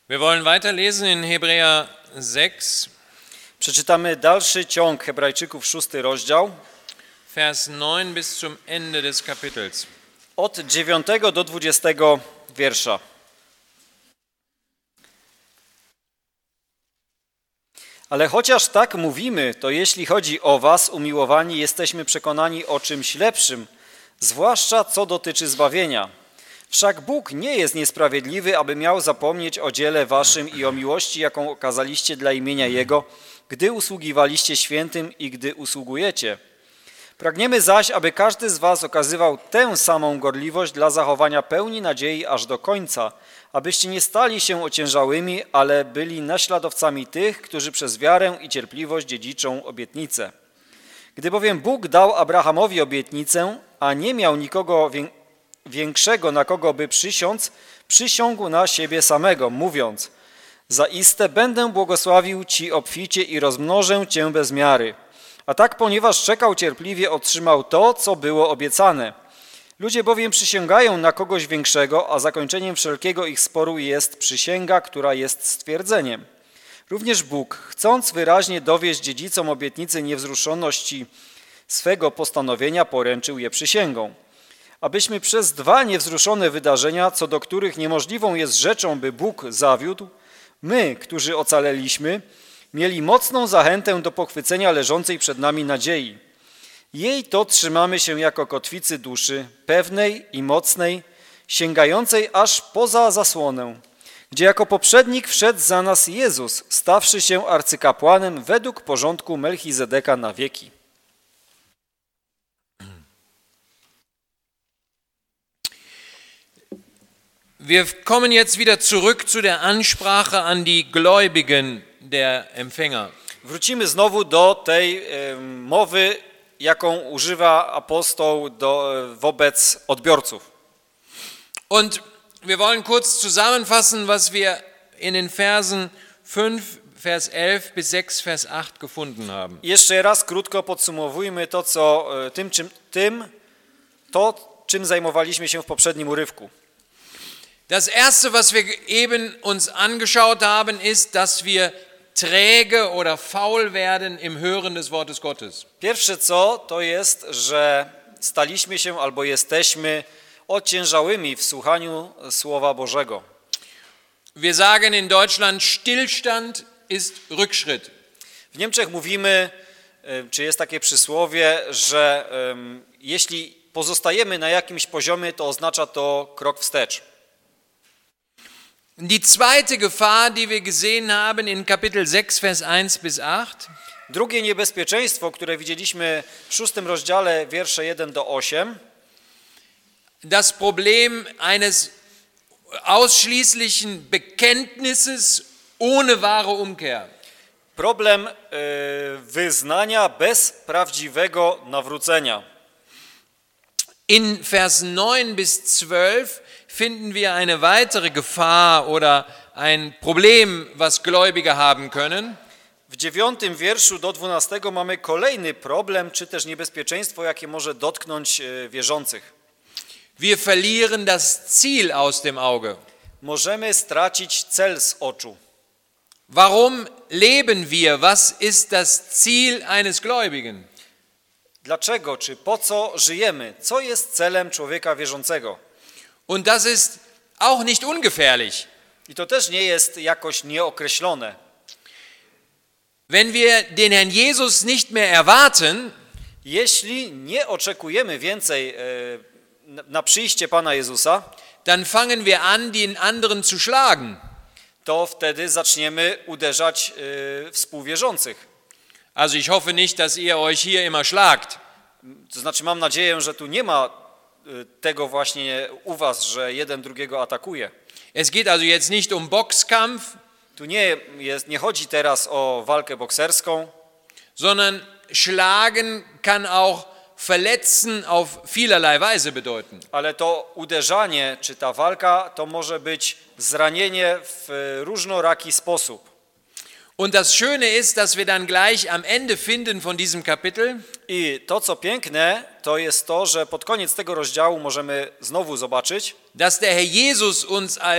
Wir wollen weiterlesen in Hebräer 6, Przeczytamy dalszy ciąg Hebrajczyków, 6 rozdział, Vers 9 bis zum Ende des Kapitels. od 9 do 20 wiersza. Ale chociaż tak mówimy, to jeśli chodzi o was, umiłowani, jesteśmy przekonani o czymś lepszym, zwłaszcza co dotyczy zbawienia. Wszak Bóg nie jest niesprawiedliwy, aby miał zapomnieć o dziele waszym i o miłości, jaką okazaliście dla imienia Jego, gdy usługiwaliście świętym i gdy usługujecie. Pragniemy zaś, aby każdy z was okazywał tę samą gorliwość dla zachowania pełni nadziei aż do końca, abyście nie stali się ociężałymi, ale byli naśladowcami tych, którzy przez wiarę i cierpliwość dziedziczą obietnicę. Gdy bowiem Bóg dał Abrahamowi obietnicę, a nie miał nikogo większego, na kogo by przysiąc, przysiągł na siebie samego, mówiąc: zaiste będę błogosławił ci obficie i rozmnożę cię bez miary. A tak, ponieważ czekał cierpliwie, otrzymał to, co było obiecane. Ludzie bowiem przysięgają na kogoś większego, a zakończeniem wszelkiego ich sporu jest przysięga, która jest stwierdzeniem. Również Bóg, chcąc wyraźnie dowieść dziedzicom obietnicy niewzruszoności swego postanowienia, poręczył je przysięgą. Abyśmy przez dwa niewzruszone wydarzenia, co do których niemożliwą jest rzeczą, by Bóg zawiódł, my, którzy ocaleliśmy, mieli mocną zachętę do pochwycenia leżącej przed nami nadziei. Jej to trzymamy się jako kotwicy duszy, pewnej i mocnej, sięgającej aż poza zasłonę, gdzie jako poprzednik wszedł za nas Jezus, stawszy się arcykapłanem według porządku Melchizedeka na wieki. Wir kommen jetzt wieder zurück zu der Ansprache an die Gläubigen der Empfänger. Wrócimy znowu do tej mowy, jaką używa apostoł wobec odbiorców. Und wir wollen kurz zusammenfassen, was wir in den Versen 5, Vers 11 bis 6, Vers 8 gefunden haben. Jeszcze raz krótko podsumowujmy to, czym zajmowaliśmy się w poprzednim urywku. Das erste, was wir eben uns angeschaut haben, ist, dass wir träge oder faul werden im Hören des Wortes Gottes. Pierwsze to jest, że staliśmy się albo jesteśmy ociężałymi w słuchaniu Słowa Bożego. Wir sagen in Deutschland, Stillstand ist Rückschritt. W Niemczech mówimy, czy jest takie przysłowie, że jeśli pozostajemy na jakimś poziomie, to oznacza to krok wstecz. Die zweite Gefahr, die wir gesehen haben in Kapitel 6, Vers 1 bis 8, drugie niebezpieczeństwo, które widzieliśmy w 6 rozdziale, wiersze 1 do 8, das Problem eines ausschließlichen Bekenntnisses ohne wahre Umkehr. problem wyznania bez prawdziwego nawrócenia. In Vers 9 bis 12 finden wir eine weitere Gefahr oder ein Problem, was Gläubige haben können. W 9 wierszu do 12 mamy kolejny problem, czy też niebezpieczeństwo, jakie może dotknąć wierzących. Wir verlieren das Ziel aus dem Auge. Możemy stracić cel z oczu. Warum leben wir? Was ist das Ziel eines Gläubigen? Dlaczego, czy po co żyjemy? Co jest celem człowieka wierzącego? Und das ist auch nicht ungefährlich. I to też nie jest jakoś nieokreślone. Wenn wir den Herrn Jesus nicht mehr erwarten, Jeśli nie oczekujemy więcej na przyjście Pana Jezusa, dann fangen wir an, den anderen zu schlagen. to wtedy zaczniemy uderzać współwierzących. Also ich hoffe nicht, dass ihr euch hier immer schlagt. To znaczy mam nadzieję, że tu nie ma tego właśnie u was, że jeden drugiego atakuje. Es geht also jetzt nicht um Boxkampf, Tu nie chodzi teraz o walkę bokserską, sondern schlagen kann auch verletzen auf vielerlei Weise bedeuten. ale to uderzanie, czy ta walka, to może być zranienie w różnoraki sposób. Und das Schöne ist, dass wir dann gleich am Ende finden von diesem Kapitel, I to, co piękne, to jest to, że pod koniec tego rozdziału możemy znowu zobaczyć, dass der Herr Jesus uns als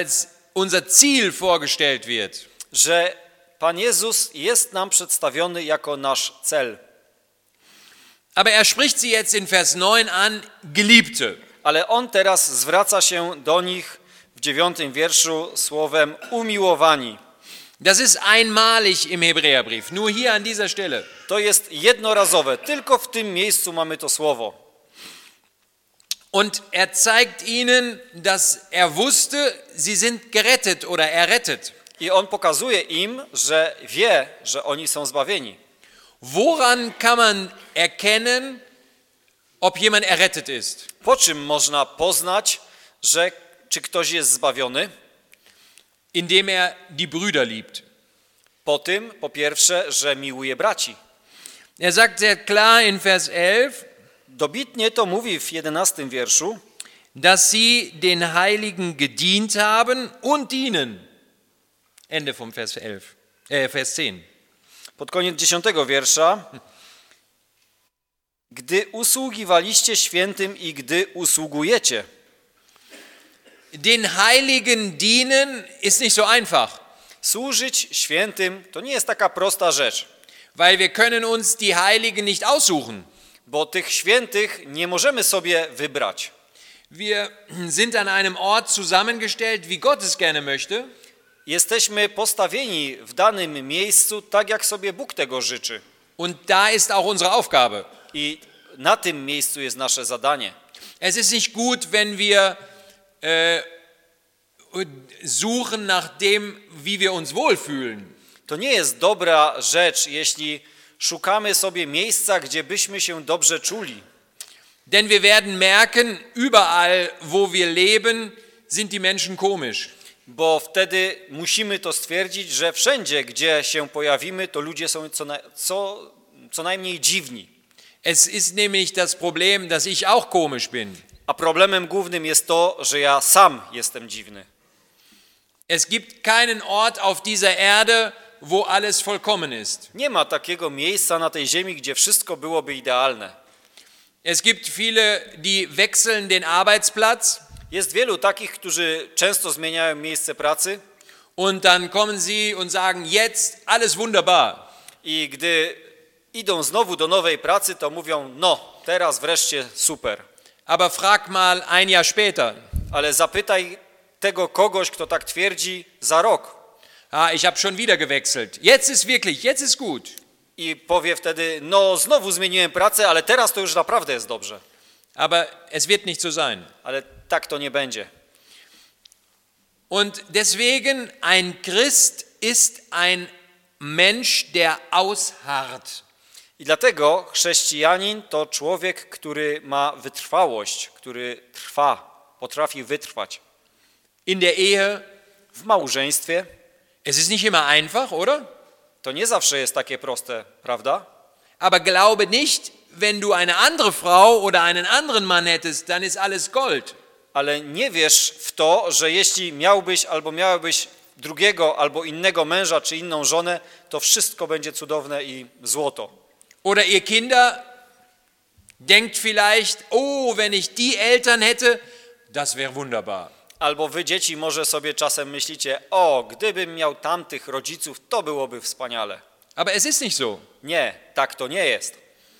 unser Ziel vorgestellt wird. że Pan Jezus jest nam przedstawiony jako nasz cel. Aber er spricht sie jetzt in Vers 9 an, Geliebte. Ale On teraz zwraca się do nich w 9 wierszu słowem umiłowani. Das ist einmalig im Hebräerbrief, nur hier an dieser Stelle. To jest jednorazowe, tylko w tym miejscu mamy to słowo. Und er zeigt ihnen, dass er wusste, sie sind gerettet oder errettet. I On pokazuje im, że wie, że oni są zbawieni. Woran kann man erkennen, ob jemand errettet ist? Po czym można poznać, że czy ktoś jest zbawiony? Indem er die Brüder liebt. Po tym, po pierwsze, że miłuje braci. Er sagt sehr klar in Vers 11, Dobitnie to mówi w 11 wierszu, dass sie den Heiligen gedient haben und dienen. Ende vom Vers 11, Vers 10. pod koniec 10 wiersza, gdy usługiwaliście świętym i gdy usługujecie. Den Heiligen dienen ist nicht so einfach, Służyć świętym to nie jest taka prosta rzecz, weil wir können uns die Heiligen nicht aussuchen. bo tych świętych nie możemy sobie wybrać. Wir sind an einem Ort zusammengestellt, wie Gott es gerne möchte. Jesteśmy postawieni w danym miejscu tak, jak sobie Bóg tego życzy. Und da ist auch unsere Aufgabe. I na tym miejscu jest nasze zadanie. Es ist nicht gut, wenn wir suchen nach dem, wie wir uns wohlfühlen. To nie jest dobra rzecz, jeśli szukamy sobie miejsca, gdzie byśmy się dobrze czuli. Denn wir werden merken, überall, wo wir leben, sind die Menschen komisch. Bo wtedy musimy to stwierdzić, że wszędzie, gdzie się pojawimy, to ludzie są co najmniej dziwni. Es ist nämlich das Problem, dass ich auch komisch bin. A problemem głównym jest to, że ja sam jestem dziwny. Es gibt keinen Ort auf dieser Erde, wo alles vollkommen ist. Nie ma takiego miejsca na tej ziemi, gdzie wszystko byłoby idealne. Es gibt viele, die wechseln den Arbeitsplatz Jest wielu takich, którzy często zmieniają miejsce pracy und dann kommen sie und sagen, jetzt alles wunderbar. i gdy idą znowu do nowej pracy, to mówią, no, teraz wreszcie super. Aber frag mal ein Jahr später. Ale zapytaj tego kogoś, kto tak twierdzi, za rok. Ah, ich habe schon wieder gewechselt. Jetzt ist wirklich, jetzt ist gut. I powie wtedy, no znowu zmieniłem pracę, ale teraz to już naprawdę jest dobrze. Aber es wird nicht so sein. Ale tak to nie będzie. Und deswegen ein Christ ist ein Mensch, der ausharrt. I dlatego chrześcijanin to człowiek, który ma wytrwałość, który trwa, potrafi wytrwać. In der Ehe, W małżeństwie es ist nicht immer einfach, oder? to nie zawsze jest takie proste, prawda? Aber glaube nicht, wenn du eine andere Frau oder einen anderen Mann hättest, dann ist alles Gold. Ale nie wierz w to, że jeśli miałbyś albo miałabyś drugiego albo innego męża czy inną żonę, to wszystko będzie cudowne i złoto. Oder ihr Kinder denkt vielleicht, oh, wenn ich die Eltern hätte, das wäre wunderbar. Albo wy dzieci może sobie czasem myślicie, o, gdybym miał tamtych rodziców, to byłoby wspaniale. Aber es ist nicht so. Nie, tak to nie jest.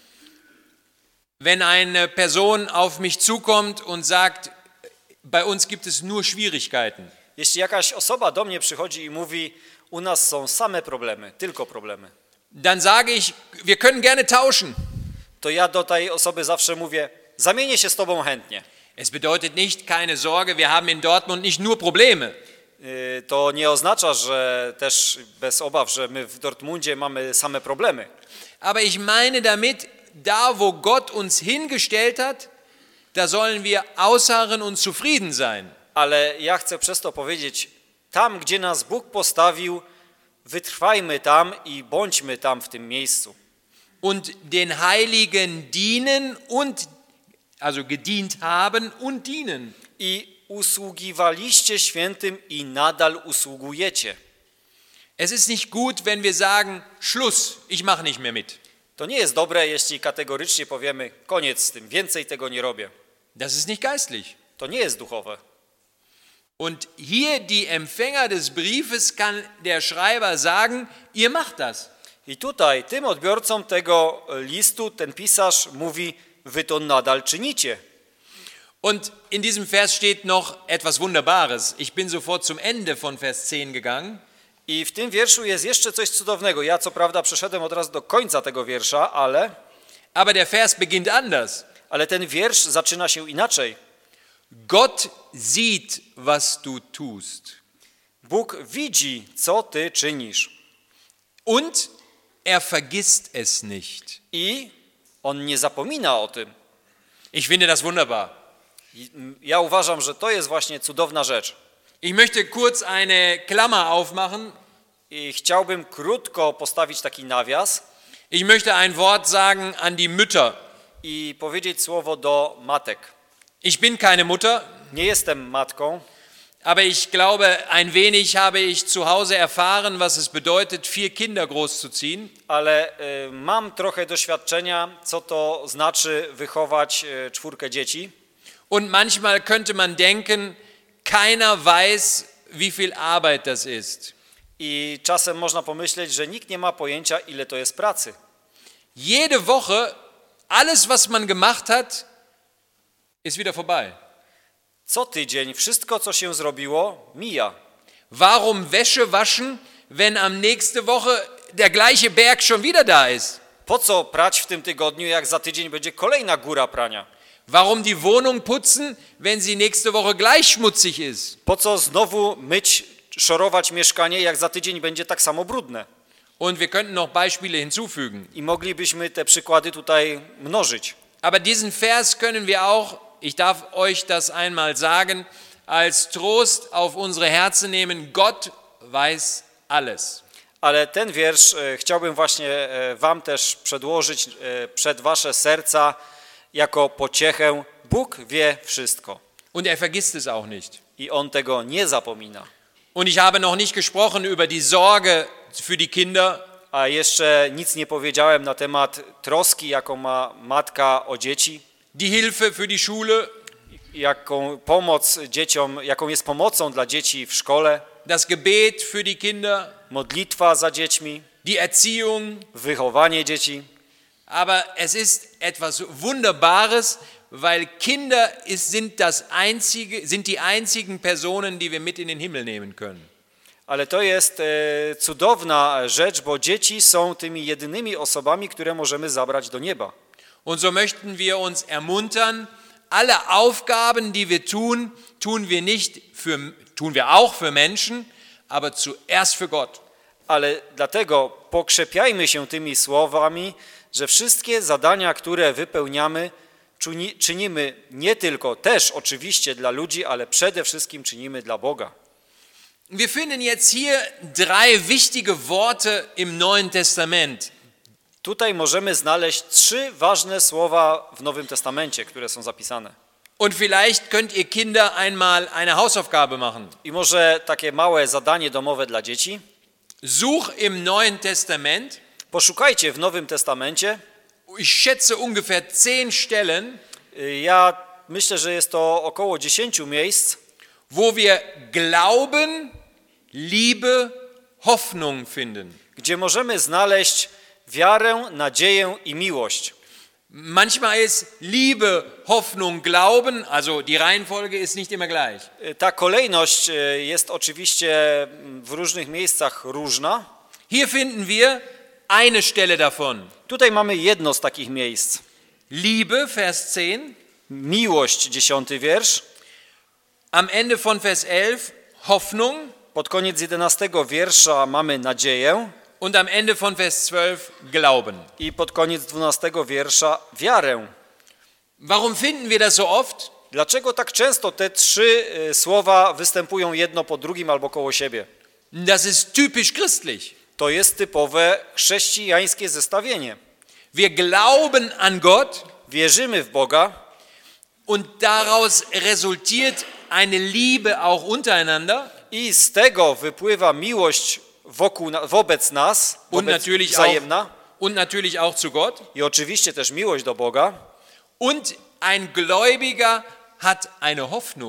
Wenn eine Person auf mich zukommt und sagt, bei uns gibt es nur Schwierigkeiten, Jeśli jakaś osoba do mnie przychodzi i mówi, u nas są same problemy, tylko problemy, dann sage ich, wir können gerne tauschen. to ja do tej osoby zawsze mówię, zamienię się z tobą chętnie. Es bedeutet nicht, keine Sorge, wir haben in Dortmund nicht nur Probleme. To nie oznacza, że też bez obaw, że my w Dortmundzie mamy same problemy. Aber ich meine damit, da wo Gott uns hingestellt hat, da sollen wir ausharren und zufrieden sein. Ale ja chcę przez to powiedzieć, tam gdzie nas Bóg postawił, wytrwajmy tam i bądźmy tam w tym miejscu. Und den Heiligen dienen und, also gedient haben und dienen. I usługiwaliście świętym i nadal usługujecie. Es ist nicht gut, wenn wir sagen, Schluss, ich mache nicht mehr mit. To nie jest dobre, jeśli kategorycznie powiemy, koniec z tym, więcej tego nie robię. Das ist nicht geistlich. To nie jest duchowe. Und hier die Empfänger des Briefes kann der Schreiber sagen, ihr macht das. I tutaj tym odbiorcom tego listu ten pisarz mówi, wy to nadal czynicie. Und in diesem Vers steht noch etwas Wunderbares. Ich bin sofort zum Ende von Vers 10 gegangen. I w tym wierszu jest jeszcze coś cudownego. Ja co prawda przeszedłem od razu do końca tego wiersza, Aber der Vers beginnt anders. ale ten wiersz zaczyna się inaczej. Gott sieht, was du tust. Bóg widzi, co ty czynisz. Und er vergisst es nicht. I on nie zapomina o tym. Ich finde das wunderbar. Ja uważam, że to jest właśnie cudowna rzecz. Ich möchte kurz eine Klammer aufmachen. I chciałbym krótko postawić taki nawias Ich möchte ein Wort sagen an die Mütter. i powiedzieć słowo do matek. Ich bin keine Mutter, Nie jestem matką, aber ich glaube, ein wenig habe ich zu Hause erfahren, was es bedeutet, 4 Kinder großzuziehen. ale mam trochę doświadczenia, co to znaczy wychować 4 dzieci. Und manchmal könnte man denken, keiner weiß, wie viel Arbeit das ist. I czasem można pomyśleć, że nikt nie ma pojęcia, ile to jest pracy. Jede Woche, alles was man gemacht hat, ist wieder vorbei. Co tydzień wszystko, co się zrobiło, mija. Warum Wäsche waschen, wenn am nächste Woche der gleiche Berg schon wieder da ist? Po co prać w tym tygodniu, jak za tydzień będzie kolejna góra prania? Warum die Wohnung putzen, wenn sie nächste Woche gleich schmutzig ist? Po co znowu myć, szorować mieszkanie, jak za tydzień będzie tak samo brudne? Und wir könnten noch Beispiele hinzufügen. I moglibyśmy te przykłady tutaj mnożyć. Aber diesen Vers können wir auch, ich darf euch das einmal sagen, als Trost auf unsere Herzen nehmen. Gott weiß alles. Ale ten wiersz chciałbym właśnie wam też przedłożyć przed wasze serca jako pociechę. Bóg wie wszystko Und er vergisst es auch nicht. i On tego nie zapomina. Und ich habe noch nicht gesprochen über die Sorge für die Kinder. A jeszcze nic nie powiedziałem na temat troski, jaką ma matka o dzieci, Die Hilfe für die Schule, jaką pomoc dzieciom, jaką jest pomocą dla dzieci w szkole, das Gebet für die Kinder, modlitwa za dziećmi, die Erziehung. wychowanie dzieci. Aber es ist etwas Wunderbares, weil Kinder sind die einzigen Personen, die wir mit in den Himmel nehmen können. Ale to jest cudowna rzecz, bo dzieci są tymi jedynymi osobami, które możemy zabrać do nieba. Und so möchten wir uns ermuntern, alle Aufgaben, die wir tun, tun wir auch für Menschen, aber zuerst für Gott. Ale dlatego pokrzepiajmy się tymi słowami, że wszystkie zadania, które wypełniamy, czynimy nie tylko też oczywiście dla ludzi, ale przede wszystkim czynimy dla Boga. Wir finden jetzt hier 3 wichtige Worte im Neuen Testament. Tutaj możemy znaleźć 3 ważne słowa w Nowym Testamencie, które są zapisane. Und vielleicht könnt ihr Kinder einmal eine Hausaufgabe machen. I może takie małe zadanie domowe dla dzieci. Such im Neuen Testament, Poszukajcie w Nowym Testamencie. ich schätze ungefähr 10 Stellen, Ja myślę, że jest to około 10 miejsc, wo wir Glauben, Liebe, Hoffnung finden. gdzie możemy znaleźć wiarę, nadzieję i miłość. Manchmal ist Liebe, Hoffnung, Glauben, also die Reihenfolge ist nicht immer gleich. Ta kolejność jest oczywiście w różnych miejscach różna. Hier finden wir eine Stelle davon. Tutaj mamy jedno z takich miejsc. Liebe, Vers 10. Miłość, 10 wiersz. Am Ende von Vers 11 Hoffnung. Pod koniec 11 wiersza mamy nadzieję. Und am Ende von Vers 12 Glauben. I pod koniec 12 wiersza wiarę. Warum finden wir das so oft? Dlaczego tak często te 3 słowa występują jedno po drugim albo koło siebie? Das ist typisch christlich. To jest typowe chrześcijańskie zestawienie. Wir glauben an Gott Wierzymy w Boga und daraus resultiert eine Liebe auch untereinander i z tego wypływa miłość wobec nas, wzajemna. Und natürlich auch zu Gott. I oczywiście też miłość do Boga. Und ein Gläubiger hat eine Hoffnung.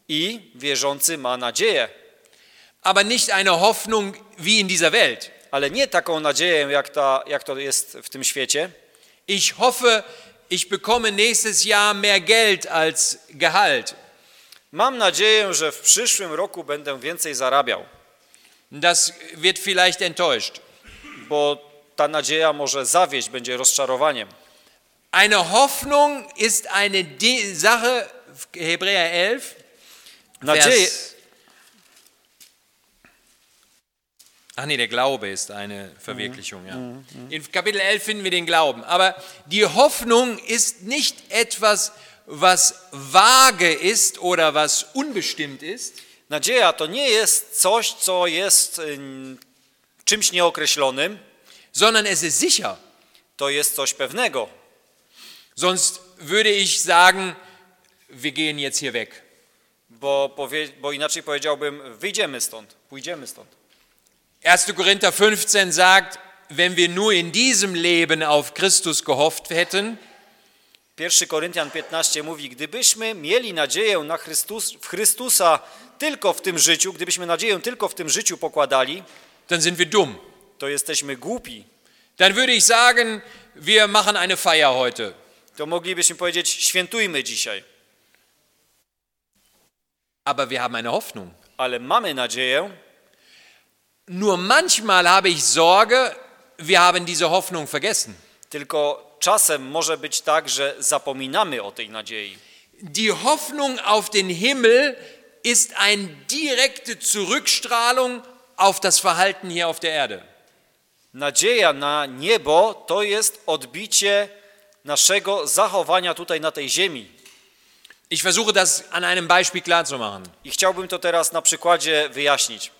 I wierzący ma nadzieję. Aber nicht eine Hoffnung wie in dieser Welt. Ale nie taką nadzieję, jak to jest w tym świecie. Ich hoffe, ich bekomme nächstes Jahr mehr Geld als Gehalt. Mam nadzieję, że w przyszłym roku będę więcej zarabiał. Das wird vielleicht enttäuscht. Bo ta nadzieja może zawieść, będzie rozczarowaniem. Eine Hoffnung ist eine Sache, Hebräer 11, Nadzieję, Ach nee, der Glaube ist eine Verwirklichung. Ja. In Kapitel 11 finden wir den Glauben. Aber die Hoffnung ist nicht etwas, was vage ist oder was unbestimmt ist. nadzieja to nie jest coś, co jest czymś nieokreślonym, Sondern es ist sicher. to jest coś pewnego. Sonst würde ich sagen, wir gehen jetzt hier weg. Bo inaczej powiedziałbym, wyjdziemy stąd, pójdziemy stąd. 1. Korinther 15 sagt, wenn wir nur in diesem Leben auf Christus gehofft hätten, 1 Koryntian 15 mówi, gdybyśmy mieli nadzieję na Chrystusa tylko w tym życiu, gdybyśmy nadzieję tylko w tym życiu pokładali, dann sind wir dumm. to jesteśmy głupi. Dann würde ich sagen, wir machen eine Feier heute. To moglibyśmy powiedzieć, świętujmy dzisiaj. Aber wir haben eine Hoffnung. Ale mamy nadzieję, Nur manchmal habe ich Sorge, wir haben diese Hoffnung vergessen. tylko czasem może być tak, że zapominamy o tej nadziei. Die Hoffnung auf den Himmel ist eine direkte Zurückstrahlung auf das Verhalten hier auf der Erde. Nadzieja na niebo to jest odbicie naszego zachowania tutaj na tej ziemi. Ich versuche das an einem Beispiel klarzumachen. I chciałbym to teraz na przykładzie wyjaśnić.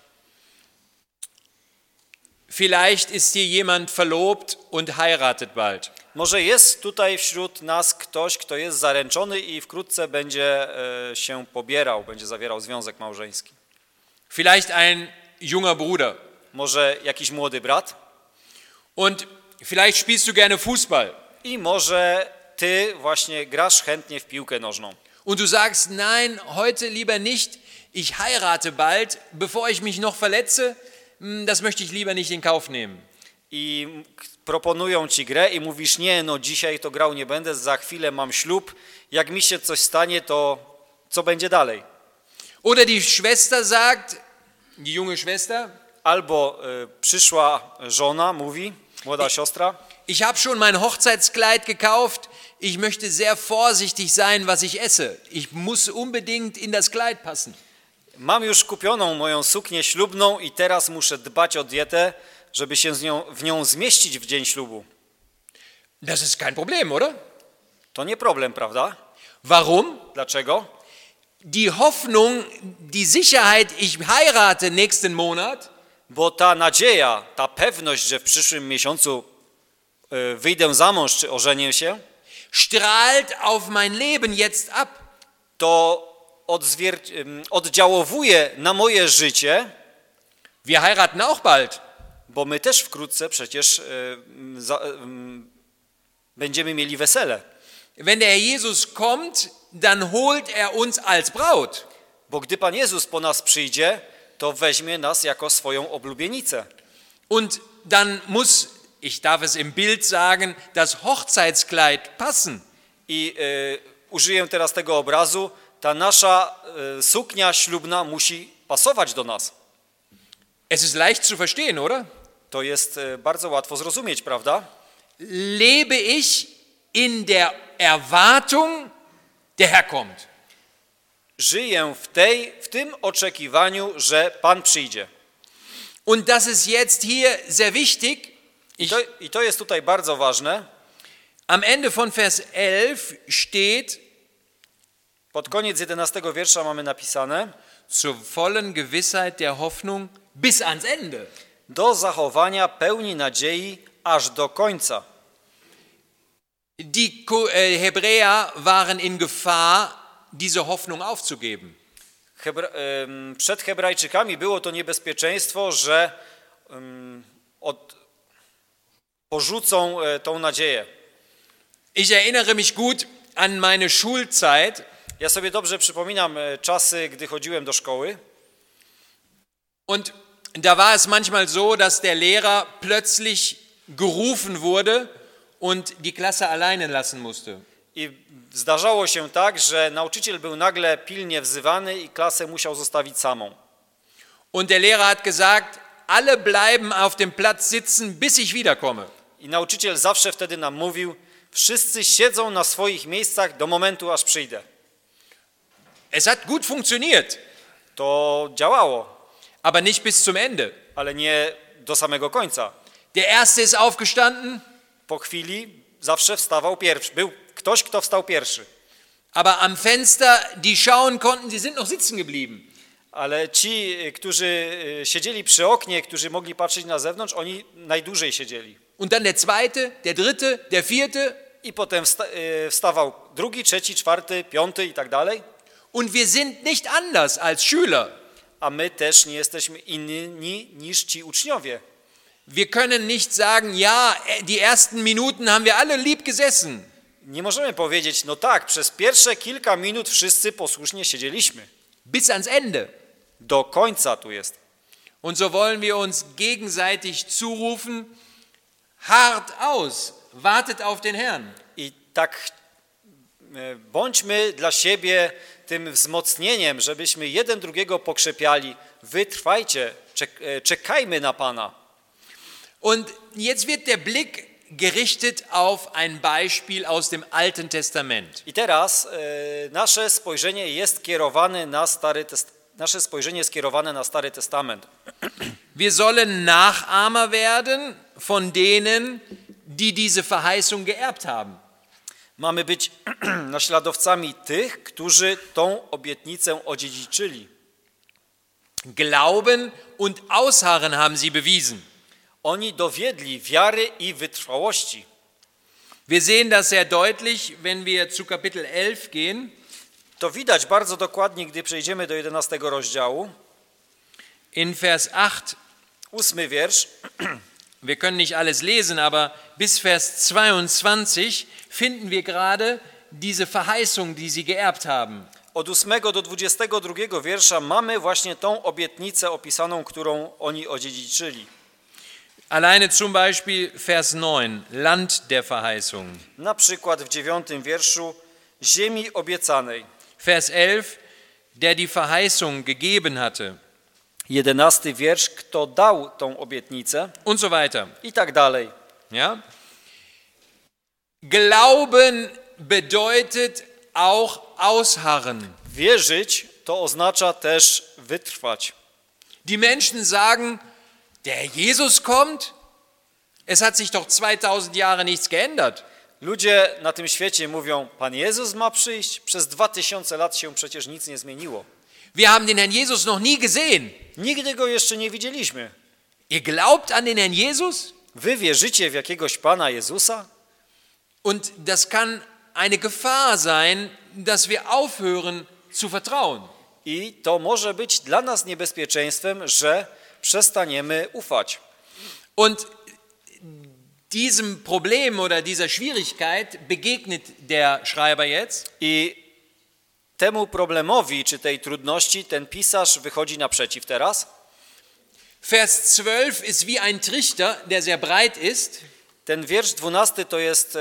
Vielleicht ist hier jemand verlobt und heiratet bald. Może jest tutaj wśród nas ktoś, kto jest zaręczony i wkrótce będzie się pobierał, będzie zawierał związek małżeński. Vielleicht ein junger Bruder. Może jakiś młody brat Und vielleicht spielst du gerne Fußball. i może ty właśnie grasz chętnie w piłkę nożną. Und du sagst, nein, heute lieber nicht, ich heirate bald, bevor ich mich noch verletze, das möchte ich lieber nicht in Kauf nehmen. I proponują ci grę i mówisz, nie, no dzisiaj to grał nie będę, za chwilę mam ślub, jak mi się coś stanie, to co będzie dalej? Oder die Schwester sagt, die junge Schwester, Albo przyszła żona mówi, młoda siostra, ich habe schon mein Hochzeitskleid gekauft, ich möchte sehr vorsichtig sein, was ich esse. Ich muss unbedingt in das Kleid passen. mam już kupioną moją suknię ślubną i teraz muszę dbać o dietę, żeby się w nią zmieścić w dzień ślubu. Das ist kein Problem, oder? To nie problem, prawda? Warum? Dlaczego? Die Hoffnung, die Sicherheit, ich heirate nächsten Monat, Bo ta nadzieja, ta pewność, że w przyszłym miesiącu wyjdę za mąż czy ożenię się, strahlt auf mein Leben jetzt ab. to oddziałowuje na moje życie, Wir heiraten auch bald. bo my też wkrótce przecież będziemy mieli wesele. Wenn der Herr Jesus kommt, dann holt er uns als Braut. Bo gdy Pan Jezus po nas przyjdzie, to weźmie nas jako swoją oblubienicę. Und dann muss, ich darf es im Bild sagen, das Hochzeitskleid passen. I użyję teraz tego obrazu, ta nasza suknia ślubna musi pasować do nas. Es ist leicht zu verstehen, oder? To jest bardzo łatwo zrozumieć, prawda? Lebe ich in der Erwartung, der Herr kommt. Żyję w tym oczekiwaniu, że Pan przyjdzie. Und das ist jetzt hier sehr wichtig. I to jest tutaj bardzo ważne. Am Ende von Vers 11 steht, Pod koniec 11 wiersza mamy napisane: zur vollen Gewissheit der Hoffnung bis ans Ende. do zachowania pełni nadziei aż do końca. Die Hebräer waren in Gefahr, diese Hoffnung aufzugeben. Przed Hebrajczykami było to niebezpieczeństwo, że porzucą tą nadzieję. Ich erinnere mich gut an meine Schulzeit. Ja sobie dobrze przypominam czasy, gdy chodziłem do szkoły. Und da war es manchmal so, dass der Lehrer plötzlich gerufen wurde und die Klasse alleine lassen musste. I zdarzało się tak, że nauczyciel był nagle pilnie wzywany i klasę musiał zostawić samą. Und der Lehrer hat gesagt, alle bleiben auf dem Platz sitzen, bis ich wiederkomme. I nauczyciel zawsze wtedy nam mówił, wszyscy siedzą na swoich miejscach do momentu, aż przyjdę. Es hat gut funktioniert, To działało, aber nicht bis zum Ende. ale nie do samego końca. Der Erste ist aufgestanden, Po chwili zawsze wstawał pierwszy. Był ktoś, kto wstał pierwszy. aber am Fenster, die schauen konnten, sie sind noch sitzen geblieben. Ale ci, którzy siedzieli przy oknie, którzy mogli patrzeć na zewnątrz, oni najdłużej siedzieli. Und dann der Zweite, der Dritte, der Vierte. I potem wstawał drugi, trzeci, czwarty, piąty i tak dalej. Und wir sind nicht anders als Schüler. A my też nie jesteśmy inni niż ci uczniowie. Wir können nicht sagen, ja, die ersten Minuten haben wir alle lieb gesessen. Nie możemy powiedzieć, no tak, przez pierwsze kilka minut wszyscy posłusznie siedzieliśmy. Bis ans Ende. Do końca tu jest. Und so wollen wir uns gegenseitig zurufen, hart aus, wartet auf den Herrn. I tak bądźmy dla siebie tym wzmocnieniem, żebyśmy jeden drugiego pokrzepiali. Wytrwajcie, czekajmy na Pana. Und jetzt wird der Blick gerichtet auf ein Beispiel aus dem Alten Testament. I teraz nasze spojrzenie jest skierowane na Stary Testament. Wir sollen Nachahmer werden von denen, die diese Verheißung geerbt haben. Mamy być naśladowcami tych, którzy tą obietnicę odziedziczyli. Glauben und Ausharren haben sie bewiesen. Oni dowiedli wiary i wytrwałości. Wir sehen das sehr deutlich, wenn wir zu Kapitel 11 gehen. To widać bardzo dokładnie, gdy przejdziemy do 11 rozdziału. In Vers 8, 8 wiersz. wir können nicht alles lesen, aber bis Vers 22 finden wir gerade diese Verheißung, die sie geerbt haben. Od 8 do 22 wiersza mamy właśnie tą obietnicę opisaną, którą oni odziedziczyli. Alleine zum Beispiel Vers 9, Land der Verheißung. Na przykład w 9 wierszu ziemi obiecanej. Vers 11, der die Verheißung gegeben hatte. 11 wiersz, kto dał tą obietnicę Und so weiter. i tak dalej. Ja? Glauben bedeutet auch ausharren. Wierzyć to oznacza też wytrwać. Die Menschen sagen, der Jesus kommt, es hat sich doch 2000 Jahre nichts geändert. Ludzie na tym świecie mówią, Pan Jezus ma przyjść, przez 2000 lat się przecież nic nie zmieniło. Wir haben den Herrn Jesus noch nie gesehen. Nigdy go jeszcze nie widzieliśmy. Ihr glaubt an den Herrn Jesus? Wy wierzycie w jakiegoś Pana Jezusa? Und das kann eine Gefahr sein, dass wir aufhören zu vertrauen. I to może być dla nas niebezpieczeństwem, że przestaniemy ufać. Und diesem Problem oder dieser Schwierigkeit begegnet der Schreiber jetzt. I temu problemowi, czy tej trudności, ten pisarz wychodzi naprzeciw teraz. Vers 12 ist wie ein Trichter, der sehr breit ist. Ten wiersz 12 to jest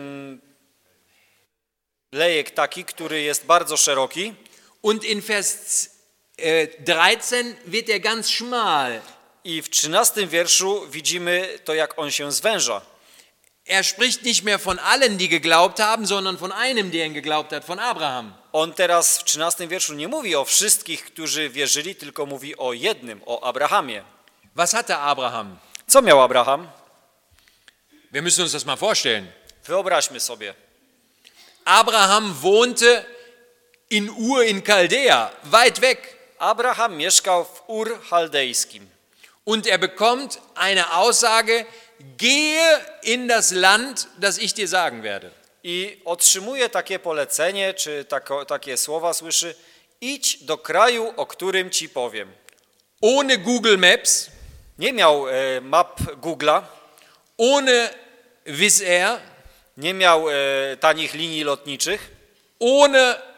lejek taki, który jest bardzo szeroki. Und in Vers 13 wird er ganz schmal. I w 13 wierszu widzimy to, jak on się zwęża. Er spricht nicht mehr von allen, die geglaubt haben, sondern von einem, der geglaubt hat, von Abraham. On teraz w 13 wierszu nie mówi o wszystkich, którzy wierzyli, tylko mówi o jednym, o Abrahamie. Was hatte Abraham? Co miał Abraham? Wir müssen uns das mal vorstellen. Wyobraźmy sobie. Abraham wohnte in Ur in Chaldea, weit weg. Abraham mieszkał w Ur Chaldejskim. Und er bekommt eine Aussage, gehe in das Land, das ich dir sagen werde. I otrzymuje takie polecenie, czy takie słowa słyszy, idź do kraju, o którym ci powiem. Ohne Google Maps, Nie miał map Google'a, ohne Wizz Air, nie miał tanich linii lotniczych, ohne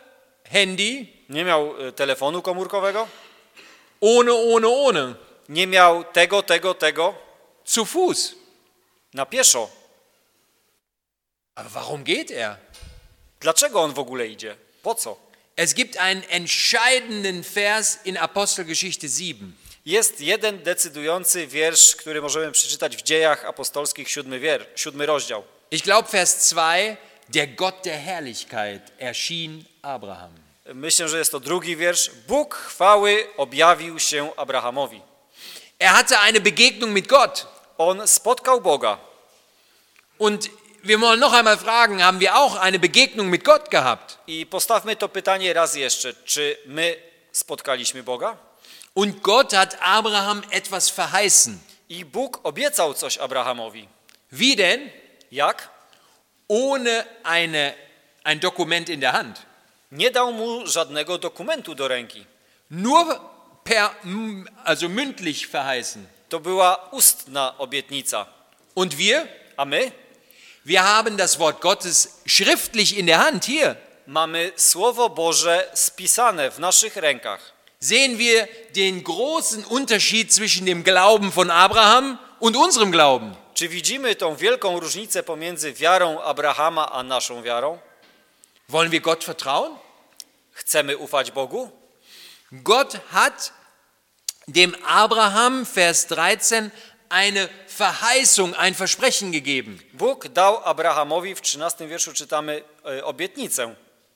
Handy, nie miał telefonu komórkowego, ohne, nie miał tego, zu Fuß. na pieszo. Aber warum geht er? Dlaczego on w ogóle idzie? Po co? Es gibt einen entscheidenden Vers in Apostelgeschichte 7. Jest jeden decydujący wiersz, który możemy przeczytać w Dziejach Apostolskich, 7 rozdział. Ich glaube Vers 2, der Gott der Herrlichkeit erschien Abraham. Myślę, że jest to drugi wiersz. Bóg chwały objawił się Abrahamowi. Er hatte eine Begegnung mit Gott. On spotkał Boga. Und wir wollen noch einmal fragen, haben wir auch eine Begegnung mit Gott gehabt? I postawmy to pytanie raz jeszcze. Czy my spotkaliśmy Boga? Und Gott hat Abraham etwas verheißen. I Bóg obiecał coś Abrahamowi. Wie denn? Jak? Ohne ein Dokument in der Hand. Nie dał mu żadnego dokumentu do ręki. Nur also mündlich verheißen. To była ustna obietnica. Und wir? A my? Wir haben das Wort Gottes schriftlich in der Hand hier. Mamy Słowo Boże spisane w naszych rękach. Sehen wir den großen Unterschied zwischen dem Glauben von Abraham und unserem Glauben? Czy widzimy tą wielką różnicę pomiędzy wiarą Abrahama a naszą wiarą? Wollen wir Gott vertrauen? Chcemy ufać Bogu? Gott hat dem Abraham, Vers 13, eine Verheißung, ein Versprechen gegeben. Bóg dał Abrahamowi, w 13 wierszu czytamy obietnicę.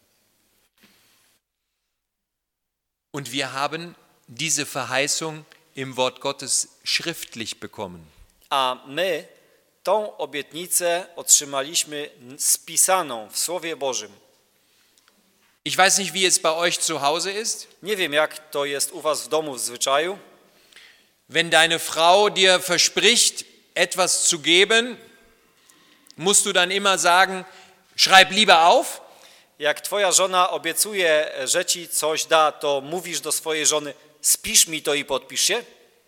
Und wir haben diese Verheißung im Wort Gottes schriftlich bekommen. A my tą obietnicę otrzymaliśmy spisaną w Słowie Bożym. Ich weiß nicht, wie es bei euch zu Hause ist. Nie wiem, jak to jest u was w domu w zwyczaju. Wenn deine Frau dir verspricht, etwas zu geben, musst du dann immer sagen, schreib lieber auf. Jak twoja żona obiecuje, że ci coś da, to mówisz do swojej żony, spisz mi to i podpisz się?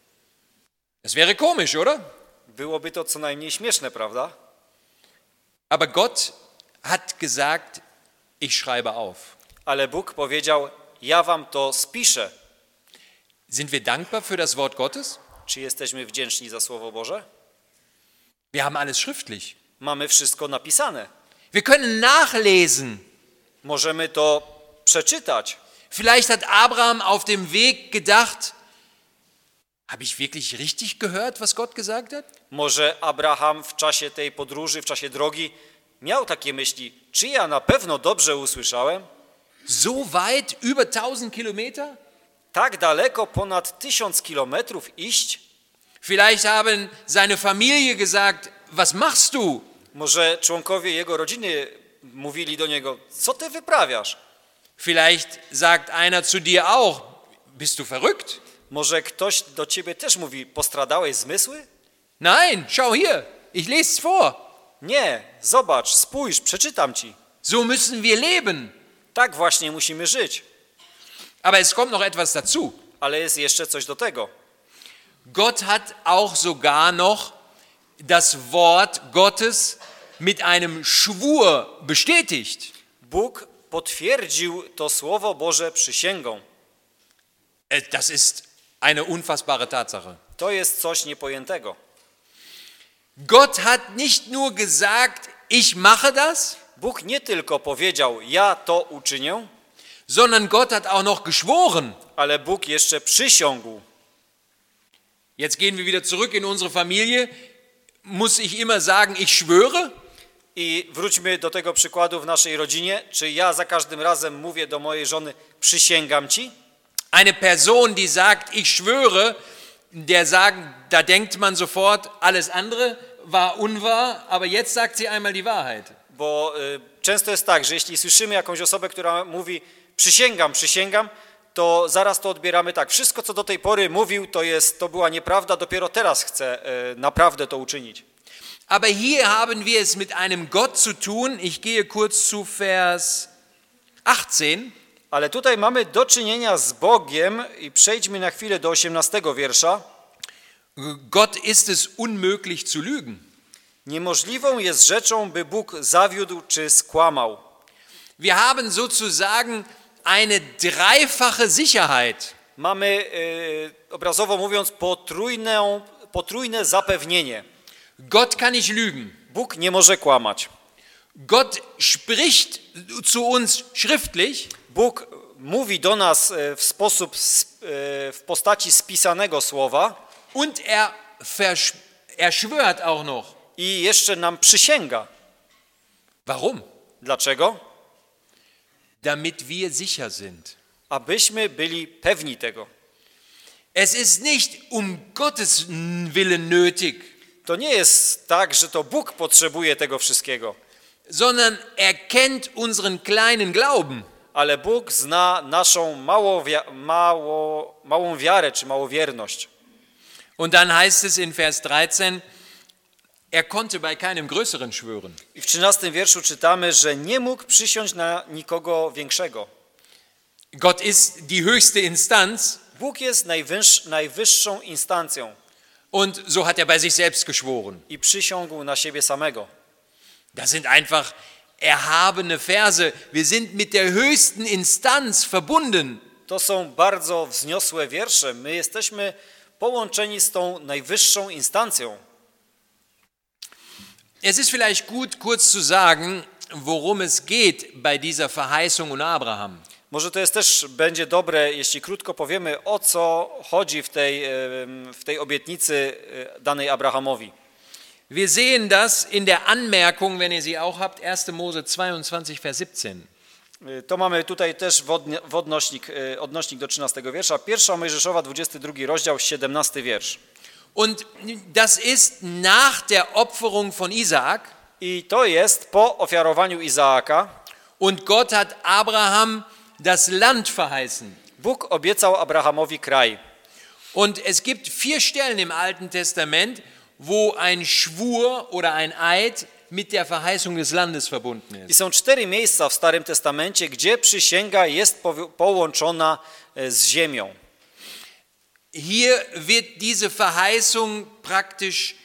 Das wäre komisch, oder? Byłoby to co najmniej śmieszne, prawda? Aber Gott hat gesagt, ich schreibe auf. Ale Bóg powiedział, ja wam to spiszę. Sind wir dankbar für das Wort Gottes? Czy jesteśmy wdzięczni za Słowo Boże? Wir haben alles schriftlich. Mamy wszystko napisane. Wir können nachlesen. Możemy to przeczytać. Vielleicht hat Abraham auf dem Weg gedacht, habe ich wirklich richtig gehört, was Gott gesagt hat? Może Abraham w czasie tej podróży, w czasie drogi miał takie myśli, czy ja na pewno dobrze usłyszałem? So weit, über 1000 Kilometer? Tak daleko, ponad 1000 kilometrów iść? Vielleicht haben seine Familie gesagt, was machst du? Może członkowie jego rodziny mówili do niego, co ty wyprawiasz? Vielleicht sagt einer zu dir auch, bist du verrückt? Może ktoś do ciebie też mówi, postradałeś zmysły? Nein, schau hier, ich lese es vor. Nie, zobacz, spójrz, przeczytam ci. So müssen wir leben. Tak właśnie musimy żyć. Aber es kommt noch etwas dazu. Ale jest jeszcze coś do tego. Gott hat auch sogar noch das Wort Gottes mit einem Schwur bestätigt. Bóg potwierdził to Słowo Boże przysięgą. Das ist eine unfassbare Tatsache. To jest coś niepojętego. Gott hat nicht nur gesagt, ich mache das, Bóg nie tylko powiedział, ja to uczynię, sondern Gott hat auch noch geschworen. ale Bóg jeszcze przysiągł. Jetzt gehen wir wieder zurück in unsere Familie. Muss ich immer sagen, ich schwöre? I wróćmy do tego przykładu w naszej rodzinie. Czy ja za każdym razem mówię do mojej żony, przysięgam ci? Eine Person, die sagt, ich schwöre, da denkt man sofort, alles andere war unwahr, aber jetzt sagt sie einmal die Wahrheit. Bo często jest tak, że jeśli słyszymy jakąś osobę, która mówi przysięgam, to zaraz to odbieramy tak. Wszystko, co do tej pory mówił, to była nieprawda, dopiero teraz chce naprawdę to uczynić. Aber hier haben wir es mit einem Gott zu tun. Ich gehe kurz zu Vers 18. Ale tutaj mamy do czynienia z Bogiem i przejdźmy na chwilę do 18 wiersza. Gott ist es unmöglich zu lügen. Niemożliwą jest rzeczą, by Bóg zawiódł czy skłamał. Wir haben sozusagen eine dreifache Sicherheit. Mamy, obrazowo mówiąc, potrójne zapewnienie. Gott kann nicht lügen. Bóg nie może kłamać. Gott spricht zu uns schriftlich. Bóg mówi do nas w postaci spisanego słowa Und er schwört auch noch. i jeszcze nam przysięga. Warum? Dlaczego? Damit wir sicher sind. Abyśmy byli pewni tego. Es ist nicht Gottes Willen nötig, To nie jest tak, że to Bóg potrzebuje tego wszystkiego, sondern er kennt unseren kleinen Glauben. ale Bóg zna naszą małą wiarę czy małowierność. Und dann heißt es in Vers 13, er konnte bei keinem größeren schwören. I w 13 wierszu czytamy, że nie mógł przysiąść na nikogo większego. Gott ist die höchste Instanz Bóg jest najwyższą instancją und so hat er bei sich selbst geschworen. i przysiągł na siebie samego. Das sind einfach erhabene Verse. Wir sind mit der höchsten Instanz verbunden. To są bardzo wzniosłe wiersze. My jesteśmy połączeni z tą najwyższą instancją. Es ist vielleicht gut, kurz zu sagen, worum es geht bei dieser Verheißung um Abraham. Może to jest też będzie dobre, jeśli krótko powiemy, o co chodzi w tej obietnicy danej Abrahamowi. Wir sehen das in der Anmerkung, wenn ihr sie auch habt, 1. Mose 22, Vers 17. To mamy tutaj też odnośnik do 13 wiersza. 1 Mojżeszowa, 22 rozdział, 17 wiersz. Und das ist nach der Opferung von Isaak. I to jest po ofiarowaniu Izaaka. Und Gott hat Abraham das Land verheißen. Bóg obiecał Abrahamowi kraj. Und es gibt 4 Stellen im Alten Testament, wo ein Schwur oder ein Eid mit der Verheißung des Landes verbunden I ist. są 4 miejsca w Starym Testamencie, gdzie przysięga jest połączona z ziemią. Hier wird diese Verheißung praktisch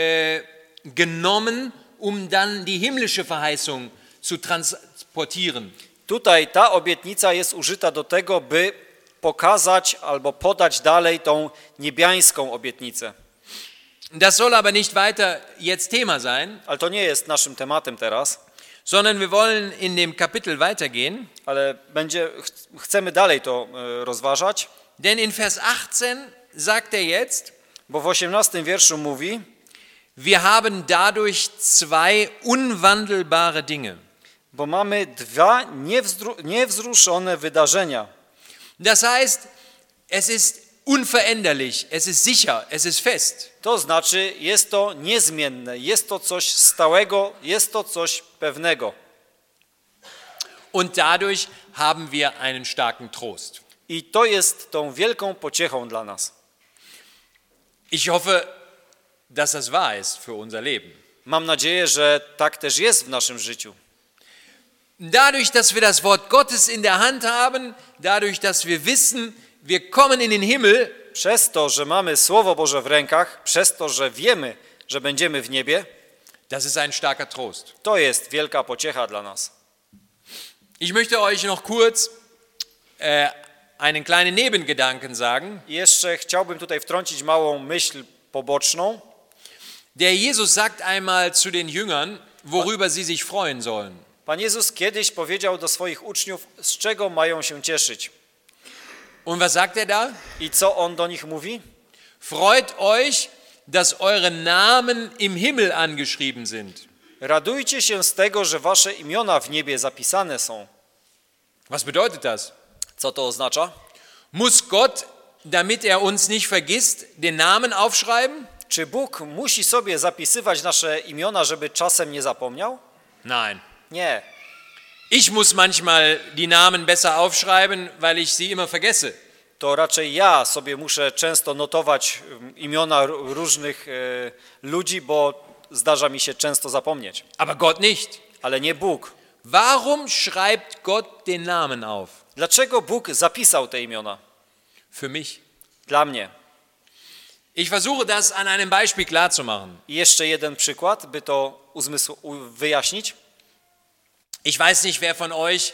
genommen, um dann die himmlische Verheißung zu transportieren. Tutaj ta obietnica jest użyta do tego, by pokazać albo podać dalej tą niebiańską obietnicę. Das soll aber nicht weiter jetzt Thema sein, Ale to nie jest naszym tematem teraz, sondern wir wollen in dem Kapitel weitergehen. ale chcemy dalej to rozważać, Denn in Vers 18 sagt er jetzt, bo w 18 wierszu mówi: wir haben dadurch 2 unwandelbare Dinge. bo mamy 2 niewzruszone wydarzenia. Das heißt, es ist unveränderlich, es ist sicher, es ist fest. To znaczy, jest to niezmienne, jest to coś stałego, jest to coś pewnego. Und dadurch haben wir einen starken Trost. I to jest tą wielką pociechą dla nas. Ich hoffe, dass das wahr ist für unser Leben. Mam nadzieję, że tak też jest w naszym życiu. Dadurch, dass wir das Wort Gottes in der Hand haben, dadurch, dass wir wissen, wir kommen in den Himmel, Przez to, że mamy Słowo Boże w rękach, przez to, że wiemy, że będziemy w niebie, das ist ein starker Trost. to jest wielka pociecha dla nas. Ich möchte euch noch kurz einen kleinen Nebengedanken sagen. I jeszcze chciałbym tutaj wtrącić małą myśl poboczną. Der Jesus sagt einmal zu den Jüngern, worüber sie sich freuen sollen. Pan Jezus kiedyś powiedział do swoich uczniów, z czego mają się cieszyć. Und was sagt er da? I co On do nich mówi? Freut euch, dass eure Namen im Himmel angeschrieben sind. Radujcie się z tego, że wasze imiona w niebie zapisane są. Was bedeutet das? Co to oznacza? Muss Gott, damit er uns nicht vergisst, den Namen aufschreiben? Czy Bóg musi sobie zapisywać nasze imiona, żeby czasem nie zapomniał? Nein. Nie. Ich muss manchmal die Namen besser aufschreiben, weil ich sie immer vergesse. To raczej ja sobie muszę często notować imiona różnych ludzi, bo zdarza mi się często zapomnieć. Aber Gott nicht. Ale nie Bóg. Warum schreibt Gott den Namen auf? Dlaczego Bóg zapisał te imiona? Für mich. Dla mnie. Ich versuche das an einem Beispiel klarzumachen. I jeszcze jeden przykład, by to wyjaśnić. Ich weiß nicht, wer von euch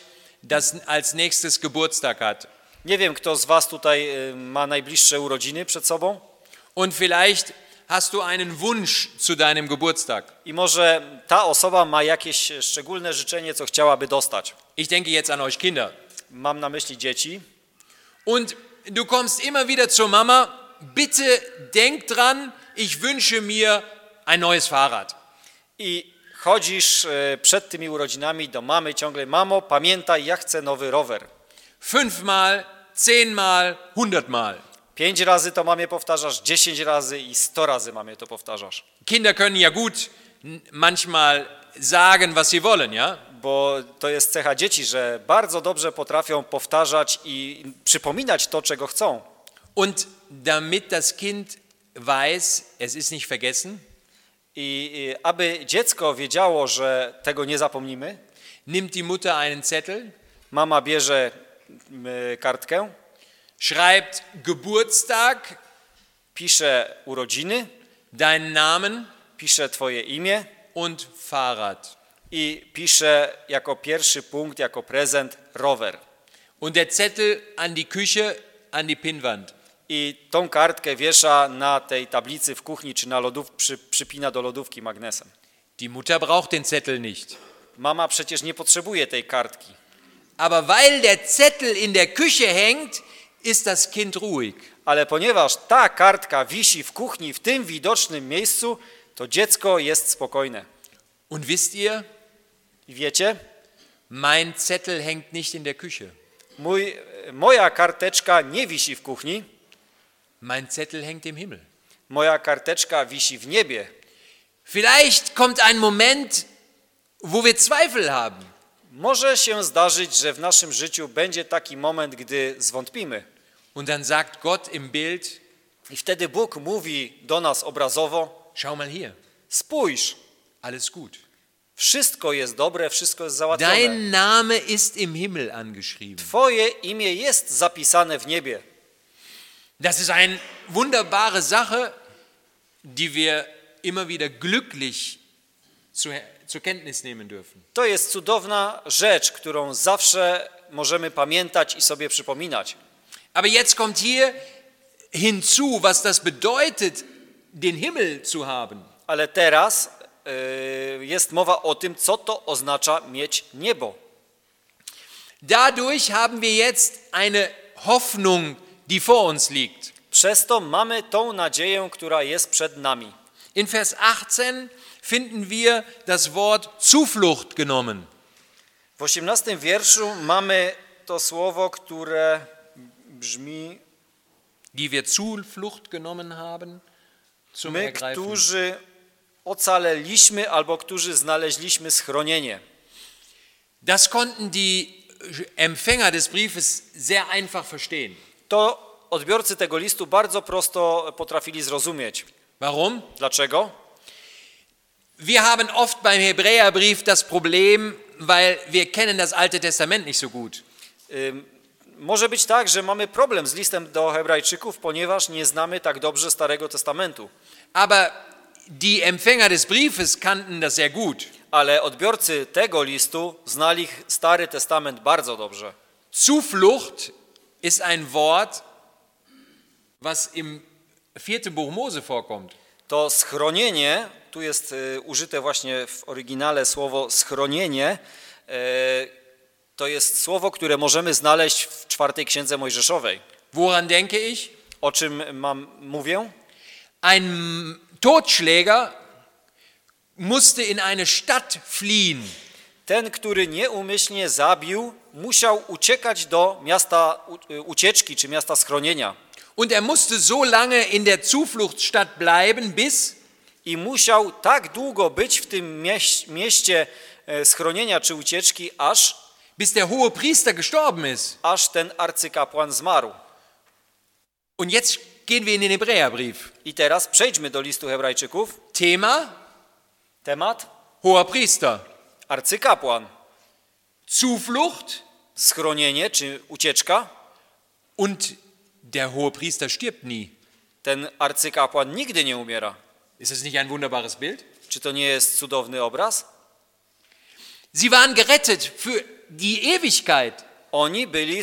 das als nächstes Geburtstag hat. Nie wiem, kto z was tutaj ma najbliższe urodziny przed sobą. Und vielleicht hast du einen Wunsch zu deinem Geburtstag. I może ta osoba ma jakieś szczególne życzenie, co chciałaby dostać. Ich denke jetzt an euch Kinder. Mam na myśli dzieci. Und du kommst immer wieder zur Mama, bitte denk dran, ich wünsche mir ein neues Fahrrad. I chodzisz przed tymi urodzinami do mamy ciągle, mamo, pamiętaj, ja chcę nowy rower. 5-mal, 10-mal, 100-mal. 5 razy to mamie powtarzasz, 10 razy i 100 razy mamie to powtarzasz. Kinder können ja gut manchmal sagen, was sie wollen, ja? Bo to jest cecha dzieci, że bardzo dobrze potrafią powtarzać i przypominać to, czego chcą. Und damit das Kind weiß, es ist nicht vergessen, I aby dziecko wiedziało, że tego nie zapomnimy, nimmt die Mutter einen Zettel, mama bierze kartkę, schreibt Geburtstag, pisze urodziny, deinen Namen pisze twoje imię und Fahrrad. i pisze jako pierwszy punkt, jako prezent rower. Und der Zettel an die Küche, an die Pinnwand. I tą kartkę wiesza na tej tablicy w kuchni czy na przypina do lodówki magnesem. Die Mutter braucht den Zettel nicht. Mama przecież nie potrzebuje tej kartki. Aber weil der Zettel in der Küche hängt, ist das Kind ruhig. Ale ponieważ ta kartka wisi w kuchni w tym widocznym miejscu, to dziecko jest spokojne. Und wisst ihr, I wiecie, mein Zettel hängt nicht in der Küche. Moja karteczka nie wisi w kuchni, Mein Zettel hängt im Himmel. moja karteczka wisi w niebie. Vielleicht kommt ein Moment, wo wir Zweifel haben. Może się zdarzyć, że w naszym życiu będzie taki moment, gdy zwątpimy. Und dann sagt Gott im Bild, I wtedy Bóg mówi do nas obrazowo, schau mal hier, spójrz, alles gut. wszystko jest dobre, wszystko jest załatwione. Dein Name ist im Himmel angeschrieben. Twoje imię jest zapisane w niebie. Das ist eine wunderbare Sache, die wir immer wieder glücklich zur Kenntnis nehmen dürfen. To jest cudowna rzecz, którą zawsze możemy pamiętać i sobie przypominać. Aber jetzt kommt hier hinzu, was das bedeutet, den Himmel zu haben. Ale teraz jest mowa o tym, co to oznacza mieć niebo. Dadurch haben wir jetzt eine Hoffnung, die vor uns liegt. Przez to mamy tą nadzieję, która jest przed nami. In Vers 18 finden wir das Wort Zuflucht genommen. W 18 wierszu mamy to słowo, które brzmi: Die wir Zuflucht genommen haben zum my, Ergreifen. którzy ocaleliśmy albo którzy znaleźliśmy schronienie. Das konnten die Empfänger des Briefes sehr einfach verstehen. To odbiorcy tego listu bardzo prosto potrafili zrozumieć. Warum? Dlaczego? Wir haben oft beim Hebräerbrief das Problem, weil wir kennen das Alte Testament nicht so gut. Może być tak, że mamy problem z listem do Hebrajczyków, ponieważ nie znamy tak dobrze Starego Testamentu. Aber die Empfänger des Briefes kannten das sehr gut. Ale odbiorcy tego listu znali Stary Testament bardzo dobrze. Zuflucht ist ein Wort, was im 4. Buch Mose vorkommt. To schronienie, tu jest użyte właśnie w oryginale słowo schronienie, to jest słowo, które możemy znaleźć w 4 Księdze Mojżeszowej. Woran denke ich? O czym mówię? Ein Totschläger musste in eine Stadt fliehen. Ten, który nieumyślnie zabił, musiał uciekać do miasta ucieczki czy miasta schronienia. Und er musste so lange in der Zufluchtsstadt bleiben, I musiał tak długo być w tym mieście schronienia czy ucieczki, bis der hohe Priester gestorben ist. aż ten arcykapłan zmarł. Und jetzt gehen wir in den Hebräerbrief. I teraz przejdźmy do listu Hebrajczyków. Thema: Temat: hoher Priester. arcykapłan, Zuflucht schronienie czy ucieczka. und der hohe Priester stirbt nie. Ten arcykapłan nigdy nie umiera. Ist das nicht ein wunderbares Bild? Czy to nie jest cudowny obraz? Sie waren gerettet für die Ewigkeit. Oni byli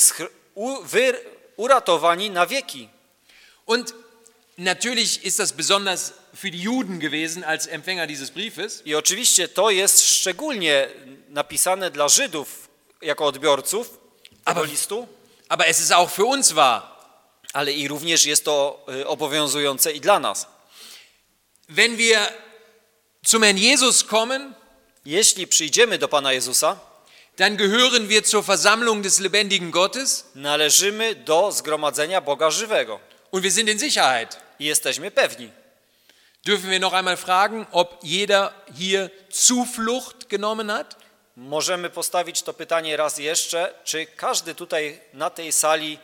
uratowani na wieki. Und natürlich ist das besonders für die Juden gewesen als Empfänger dieses Briefes. I oczywiście to jest szczególnie napisane dla Żydów jako odbiorców tego listu, Aber es ist auch für uns wahr. ale i również jest to obowiązujące i dla nas. Wenn wir zum Herrn Jesus kommen, Jeśli przyjdziemy do Pana Jezusa, dann gehören wir zur Versammlung des lebendigen Gottes należymy do zgromadzenia Boga żywego und wir sind in Sicherheit. i jesteśmy pewni. Dürfen wir noch einmal fragen, ob jeder hier Zuflucht genommen hat? Możemy postawić to pytanie raz jeszcze, czy każdy tutaj na tej sali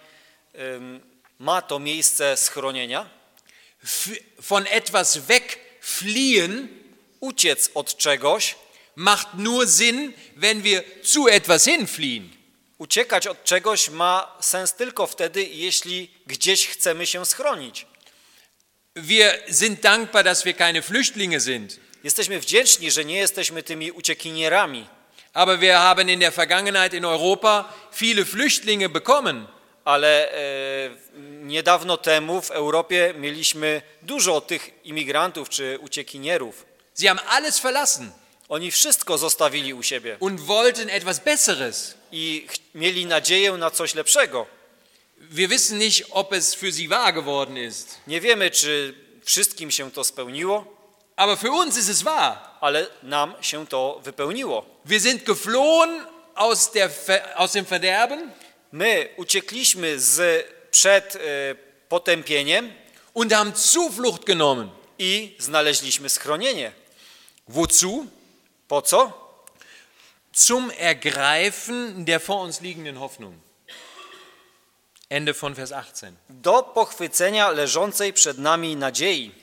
ma to miejsce schronienia? Von etwas wegfliehen Uciec od czegoś, macht nur Sinn, wenn wir zu etwas hinfliehen. uciekać od czegoś ma sens tylko wtedy, jeśli gdzieś chcemy się schronić. Wir sind dankbar, dass wir keine Flüchtlinge sind. Jesteśmy wdzięczni, że nie jesteśmy tymi uciekinierami, Aber wir haben in der Vergangenheit in Europa viele Flüchtlinge bekommen. ale niedawno temu w Europie mieliśmy dużo tych imigrantów czy uciekinierów. Sie haben alles verlassen Oni wszystko zostawili u siebie und wollten etwas Besseres. i mieli nadzieję na coś lepszego. Wir wissen nicht, ob es für sie wahr geworden ist. Nie wiemy, czy wszystkim się to spełniło, Aber für uns ist es wahr. ale nam się to wypełniło. Wir sind geflohen aus dem Verderben My uciekliśmy przed potępieniem und haben Zuflucht genommen. i znaleźliśmy schronienie. Wozu? Po co? Zum Ergreifen der vor uns liegenden Hoffnung. Ende von Vers 18. Do pochwycenia leżącej przed nami nadziei.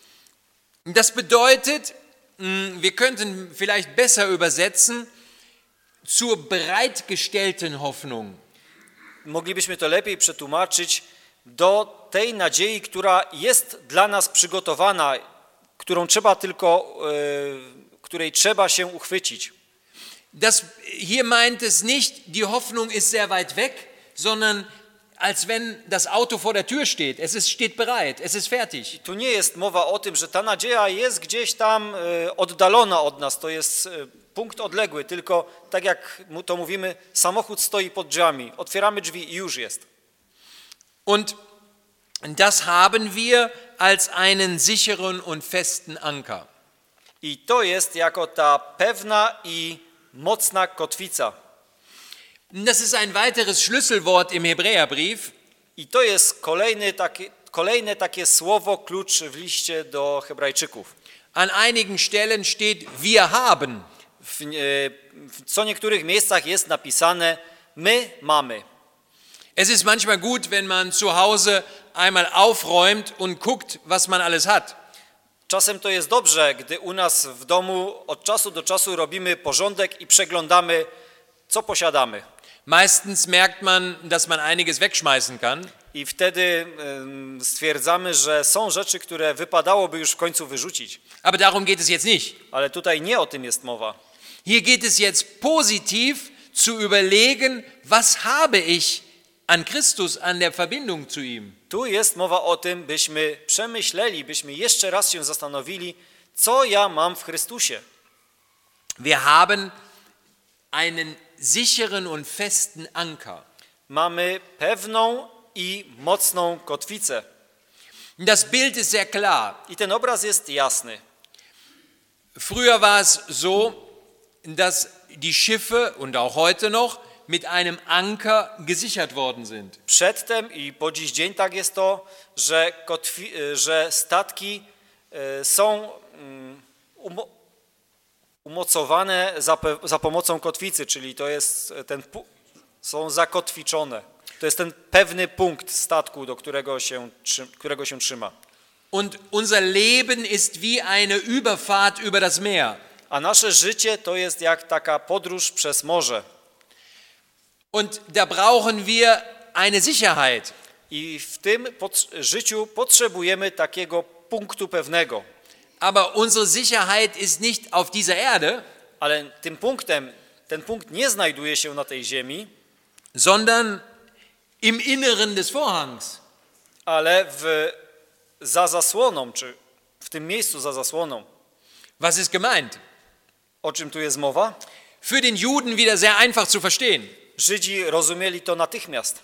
Das bedeutet, wir könnten vielleicht besser übersetzen, zur bereitgestellten Hoffnung. Moglibyśmy to lepiej przetłumaczyć do tej nadziei, która jest dla nas przygotowana, której trzeba się uchwycić. Hier meint es nicht, die Hoffnung ist sehr weit weg, sondern als wenn das Auto vor der Tür steht. Es steht bereit, es ist fertig. Tu nie jest mowa o tym, że ta nadzieja jest gdzieś tam oddalona od nas, to jest punkt odległy, tylko tak jak to mówimy, samochód stoi pod drzwiami, otwieramy drzwi i już jest. Und das haben wir als einen sicheren und festen Anker. I to jest jako ta pewna i mocna kotwica. Das ist ein weiteres Schlüsselwort im Hebräerbrief. I to jest kolejne takie słowo klucz w liście do Hebrajczyków. An einigen Stellen steht wir haben. W co niektórych miejscach jest napisane my mamy. Es ist manchmal gut, wenn man zu Hause einmal aufräumt und guckt, was man alles hat. Czasem to jest dobrze, gdy u nas w domu od czasu do czasu robimy porządek i przeglądamy, co posiadamy. Meistens merkt man, dass man einiges wegschmeißen kann. I wtedy stwierdzamy, że są rzeczy, które wypadałoby już w końcu wyrzucić. Aber darum geht es jetzt nicht. Ale tutaj nie o tym jest mowa. Hier geht es jetzt positiv zu überlegen, was habe ich an Christus, an der Verbindung zu ihm. Tu jest mowa o tym, byśmy przemyśleli, byśmy jeszcze raz się zastanowili, co ja mam w Chrystusie. Wir haben einen sicheren und festen Anker. Mamy pewną i mocną kotwicę. Das Bild ist sehr klar. I ten obraz jest jasny. Früher war es so, dass die Schiffe und auch heute noch mit einem Anker gesichert worden sind. Przedtem i po dziś dzień tak jest to, że statki są umocowane za pomocą kotwicy, czyli to jest są zakotwiczone. To jest ten pewny punkt statku, do którego się trzyma. Und unser Leben ist wie eine Überfahrt über das Meer. A nasze życie to jest jak taka podróż przez morze. Und da brauchen wir eine Sicherheit. I w tym życiu potrzebujemy takiego punktu pewnego. Aber unsere Sicherheit ist nicht auf dieser Erde, Ale tym punktem ten punkt nie znajduje się na tej ziemi, sondern im Inneren des Vorhangs. ale za zasłoną, czy w tym miejscu za zasłoną. Was ist gemeint? O czym tu jest mowa? Für den Juden wieder sehr einfach zu verstehen. Żydzi rozumieli to natychmiast.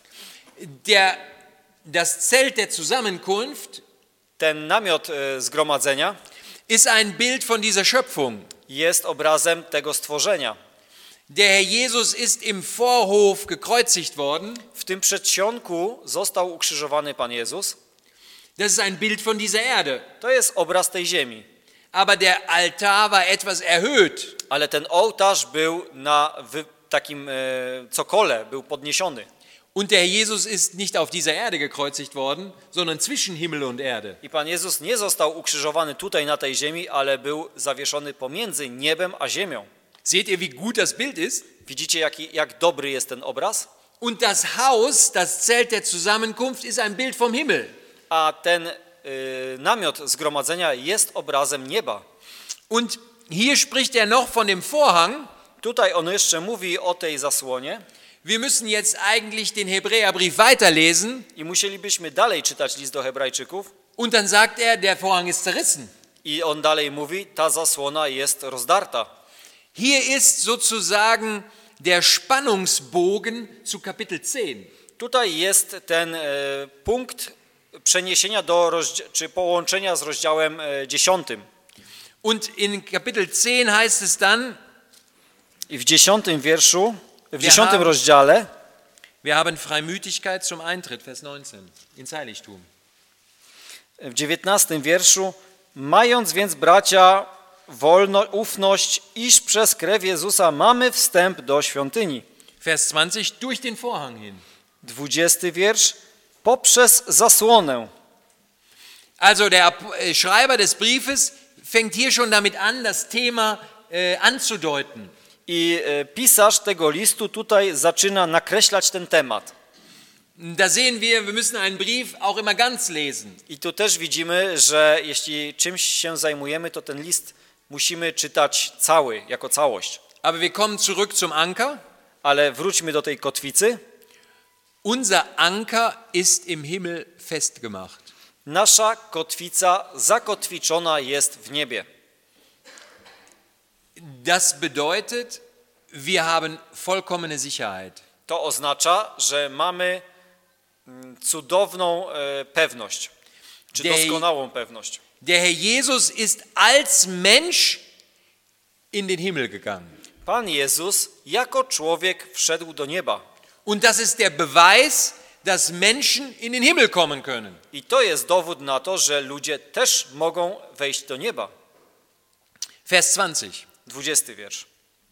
Das Zelt der Zusammenkunft Ten namiot zgromadzenia ist ein Bild von dieser Schöpfung. jest obrazem tego stworzenia. Der Herr Jesus ist im Vorhof gekreuzigt worden. W tym przedsionku został ukrzyżowany Pan Jezus. Das ist ein Bild von dieser Erde. To jest obraz tej ziemi. Aber der Altar war etwas erhöht. Ale ten ołtarz był na takim cokole, był podniesiony. Und der Herr Jesus ist nicht auf dieser Erde gekreuzigt worden, sondern zwischen Himmel und Erde. I Pan Jezus nie został ukrzyżowany tutaj na tej ziemi, ale był zawieszony pomiędzy niebem a ziemią. Seht ihr, wie gut das Bild ist? Widzicie, jak dobry jest ten obraz? Und das Haus, das Zelt der Zusammenkunft, ist ein Bild vom Himmel. A ten namiot zgromadzenia jest obrazem nieba. Und hier spricht er noch von dem Vorhang. Tutaj on jeszcze mówi o tej zasłonie. Wir müssen jetzt eigentlich den Hebräerbrief weiterlesen. I musielibyśmy dalej czytać list do Hebrajczyków. Und dann sagt er, der Vorhang ist zerrissen. I on dalej mówi, ta zasłona jest rozdarta. Hier ist sozusagen der Spannungsbogen zu Kapitel 10. Tutaj jest ten punkt przeniesienia czy połączenia z rozdziałem 10. Und in Kapitel 10 heißt es dann, I w 10 wierszu, w 10 rozdziale wir haben Freimütigkeit zum Eintritt, Vers 19, ins Heiligtum. w 19 wierszu, mając więc bracia ufność, iż przez krew Jezusa mamy wstęp do świątyni. Vers 20, durch den Vorhang hin. 20 wiersz, poprzez zasłonę. Also der Schreiber des Briefes fängt hier schon damit an, das Thema anzudeuten. I pisarz tego listu tutaj zaczyna nakreślać ten temat. Da sehen wir müssen einen Brief auch immer ganz lesen. I tu też widzimy, że jeśli czymś się zajmujemy, to ten list musimy czytać cały, jako całość. Aber wir kommen zurück zum Anker. Ale wróćmy do tej kotwicy. Unser Anker ist im Himmel festgemacht. Nasza kotwica zakotwiczona jest w niebie. Das bedeutet, wir haben vollkommene Sicherheit. To oznacza, że mamy cudowną pewność, czy doskonałą pewność. Der Herr Jesus ist als Mensch in den Himmel gegangen. Pan Jezus jako człowiek wszedł do nieba. Und das ist der Beweis, dass Menschen in den Himmel kommen können. I to jest dowód na to, że ludzie też mogą wejść do nieba. Vers 20. 20 wiersz.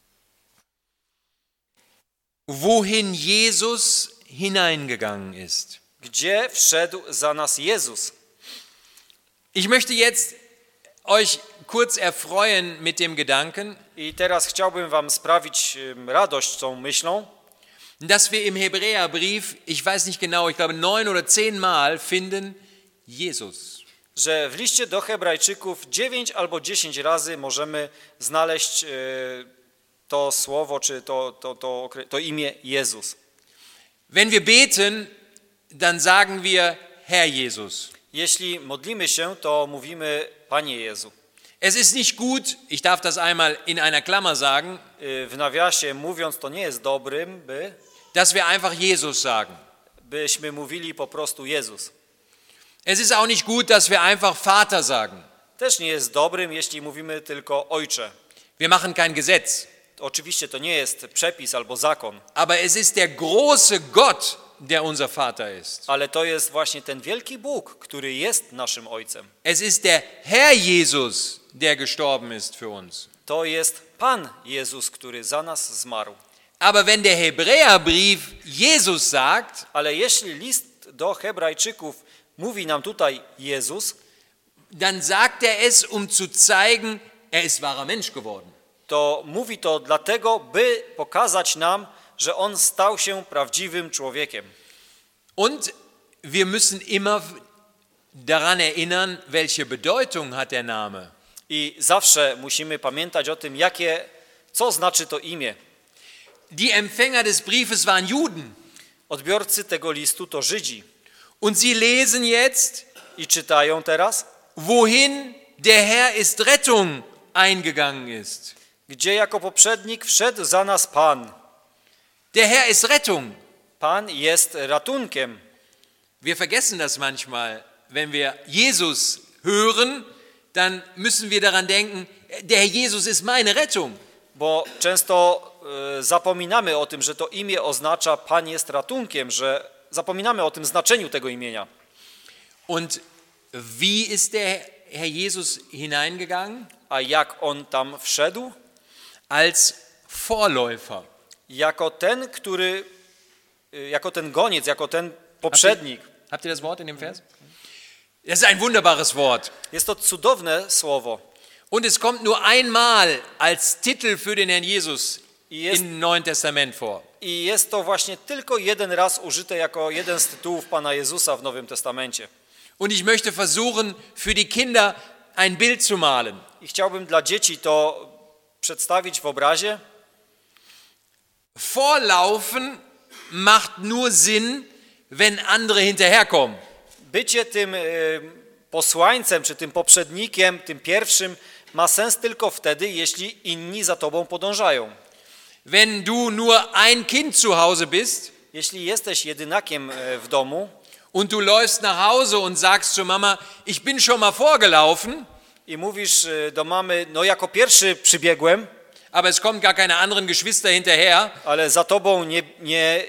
Wohin Jesus hineingegangen ist. Gdzie wszedł za nas Jezus? Ich möchte jetzt euch kurz erfreuen mit dem Gedanken, I teraz chciałbym wam sprawić radość tą myślą, dass wir im Hebräerbrief, ich weiß nicht genau, ich glaube 9 oder 10 Mal finden Jesus. że w liście do Hebrajczyków 9 albo 10 razy możemy znaleźć to słowo, czy to imię Jezus. Wenn wir beten, dann sagen wir Herr Jesus. Jeśli modlimy się, to mówimy Panie Jezu. Es ist nicht gut, ich darf das einmal in einer Klammer sagen, W nawiasie mówiąc, to nie jest dobrym, dass wir einfach Jesus sagen. byśmy mówili po prostu Jezus. Es ist auch nicht gut, dass wir einfach Vater sagen. Też nie jest dobrym, jeśli mówimy tylko Ojcze. Wir machen kein Gesetz. Oczywiście to nie jest przepis albo zakon, Aber es ist der große Gott, der unser Vater ist. ale to jest właśnie ten wielki Bóg, który jest naszym Ojcem. Es ist der Herr Jesus, der gestorben ist für uns. To jest Pan Jezus, który za nas zmarł. Aber wenn der Hebräerbrief Jesus sagt, Ale jeśli list do Hebrajczyków mówi nam tutaj Jezus, dann sagt er es, um zu zeigen, er ist wahrer Mensch geworden. to mówi to dlatego, by pokazać nam, że On stał się prawdziwym człowiekiem. Und wir müssen immer daran erinnern, welche Bedeutung hat der Name. I zawsze musimy pamiętać o tym, co znaczy to imię. Die Empfänger des Briefes waren Juden. Odbiorcy tego listu to Żydzi. Und sie lesen jetzt, I czytają teraz, wohin der Herr ist Rettung eingegangen ist. gdzie jako poprzednik wszedł za nas Pan. Der Herr ist Rettung. Pan jest ratunkiem. Wir vergessen das manchmal. Wenn wir Jesus hören, dann müssen wir daran denken, der Herr Jesus ist meine Rettung. Bo często zapominamy o tym, że to imię oznacza Pan jest ratunkiem, że zapominamy o tym znaczeniu tego imienia. Und wie ist der Herr Jesus hineingegangen? A jak On tam wszedł? Als Vorläufer. Jako ten, jako ten goniec, jako ten poprzednik. Habt ihr das Wort in dem Vers? Das ist ein wunderbares Wort. Jest to cudowne słowo. Und es kommt nur einmal als Titel für den Herrn Jesus im Neuen Testament vor. I jest to właśnie tylko jeden raz użyte jako jeden z tytułów Pana Jezusa w Nowym Testamencie. Und ich möchte versuchen, für die Kinder ein Bild zu malen. I chciałbym dla dzieci to przedstawić w obrazie. Vorlaufen macht nur Sinn, wenn andere hinterherkommen. Bycie tym posłańcem, czy tym poprzednikiem, tym pierwszym, ma sens tylko wtedy, jeśli inni za tobą podążają. Wenn du nur ein Kind zu Hause bist Jeśli jesteś jedynakiem w domu und du läufst nach Hause und sagst zur Mama, ich bin schon mal vorgelaufen, i mówisz do mamy, no jako pierwszy przybiegłem, aber es kommen gar keine anderen Geschwister hinterher, ale za tobą nie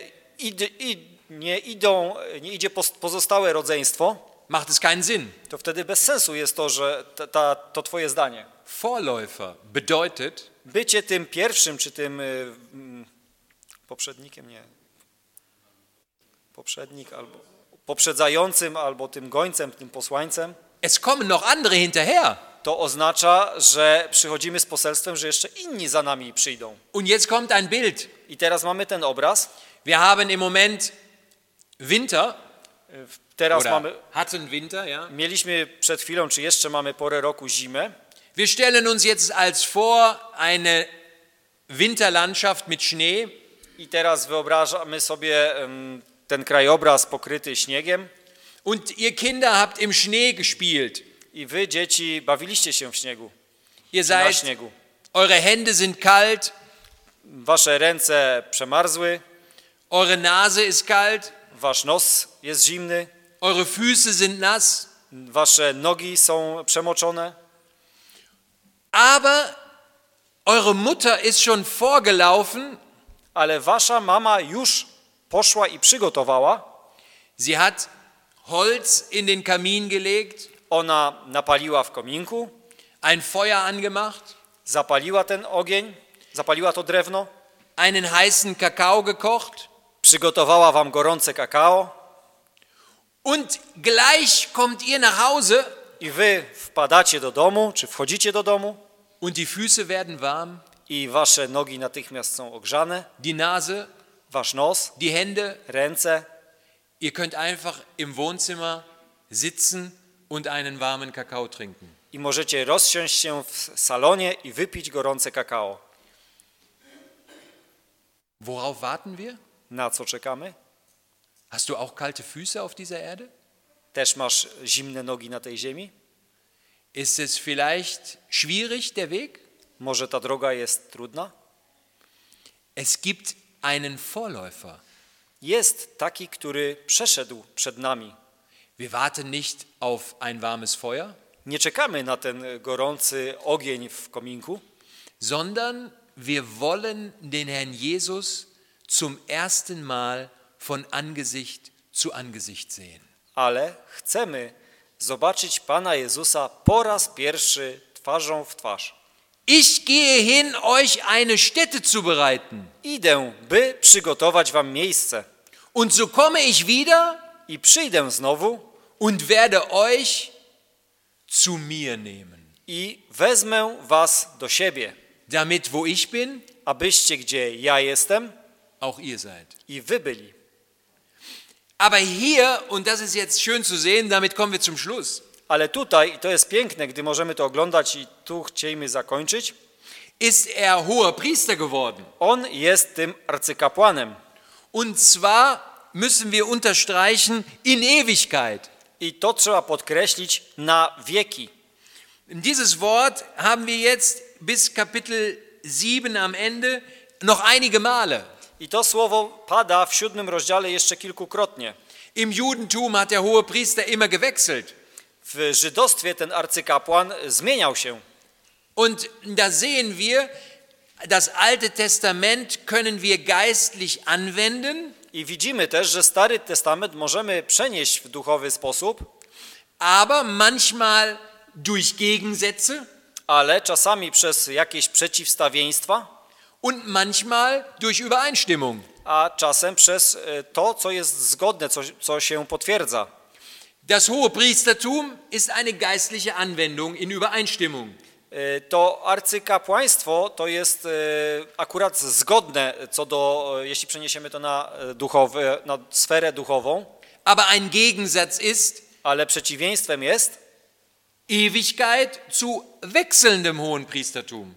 idzie pozostałe rodzeństwo, macht es keinen Sinn. to wtedy bez sensu jest to, że to twoje zdanie. Vorläufer bedeutet, Bycie tym pierwszym, czy tym poprzednikiem, nie. Poprzednik albo poprzedzającym, albo tym gońcem, tym posłańcem, es kommen noch andere hinterher. to oznacza, że przychodzimy z poselstwem, że jeszcze inni za nami przyjdą. Und jetzt kommt ein Bild. I teraz mamy ten obraz. Wir haben im Moment Winter, Teraz oder mamy, hatten Winter, ja. mieliśmy przed chwilą, czy jeszcze mamy porę roku zimę. Wir stellen uns jetzt als vor eine Winterlandschaft mit Schnee. I teraz wyobrażamy sobie ten krajobraz pokryty śniegiem. Und ihr Kinder habt im Schnee gespielt. I wy, dzieci, bawiliście się w śniegu. Ihr Na seid, śniegu. eure Hände sind kalt, Wasze ręce przemarzły, eure Nase ist kalt, wasz nos jest zimny, eure Füße sind nass. wasze nogi są przemoczone, Aber eure Mutter ist schon vorgelaufen. ale wasza mama już poszła i przygotowała. Sie hat Holz in den Kamin gelegt, Ona napaliła w kominku, ein Feuer angemacht, zapaliła ten ogień, zapaliła to drewno, einen heißen Kakao gekocht przygotowała wam gorące kakao und gleich kommt ihr nach Hause i wy wpadacie do domu, czy wchodzicie do domu und die Füße werden warm, i wasze nogi natychmiast są ogrzane, die Nase, wasz nos, die Hände. ręce. Ihr könnt einfach im Wohnzimmer sitzen und einen warmen Kakao trinken. I możecie rozsiąść się w salonie i wypić gorące kakao. Worauf warten wir? Na co czekamy? Hast du auch kalte Füße auf dieser Erde? Też masz zimne nogi na tej ziemi? Ist es vielleicht schwierig, der Weg? Może ta droga jest trudna? Es gibt einen Vorläufer. Jest taki, który przeszedł przed nami. Wir warten nicht auf ein warmes Feuer, Nie czekamy na ten gorący ogień w kominku, sondern wir wollen den Herrn Jesus zum ersten Mal von Angesicht zu Angesicht sehen. ale chcemy zobaczyć Pana Jezusa po raz pierwszy twarzą w twarz. Ich gehe hin, euch eine Stätte zu bereiten. Idę, by przygotować wam miejsce Und so komme ich wieder i przyjdę znowu und werde euch zu mir nehmen. i wezmę was do siebie, Damit, wo ich bin, abyście, gdzie ja jestem, auch ihr seid. i wy byli. Aber hier, und das ist jetzt schön zu sehen, damit kommen wir zum Schluss. Ale tutaj, i to jest piękne, gdy możemy to oglądać i tu chcielibyśmy zakończyć, ist er hoher Priester geworden. On jest tym arcykapłanem. Und zwar müssen wir unterstreichen, in Ewigkeit. I to trzeba podkreślić na wieki. Dieses Wort haben wir jetzt bis Kapitel 7 am Ende noch einige Male. I to słowo pada w 7 rozdziale jeszcze kilkukrotnie. Im Judentum hat der hohe Priester immer gewechselt. W żydostwie ten arcykapłan zmieniał się. Und da sehen wir, das Alte Testament können wir geistlich anwenden, I widzimy też, że Stary Testament możemy przenieść w duchowy sposób, aber manchmal durch Gegensätze ale czasami przez jakieś przeciwstawieństwa, und manchmal durch Übereinstimmung. a czasem przez to, co jest zgodne, co się potwierdza. Das Hohepriestertum ist eine geistliche Anwendung in Übereinstimmung. To arcykapłaństwo to jest akurat zgodne co do, jeśli przeniesiemy to na sferę duchową, Aber ein Gegensatz ist ale przeciwieństwem jest Ewigkeit zu wechselndem Hohenpriestertum.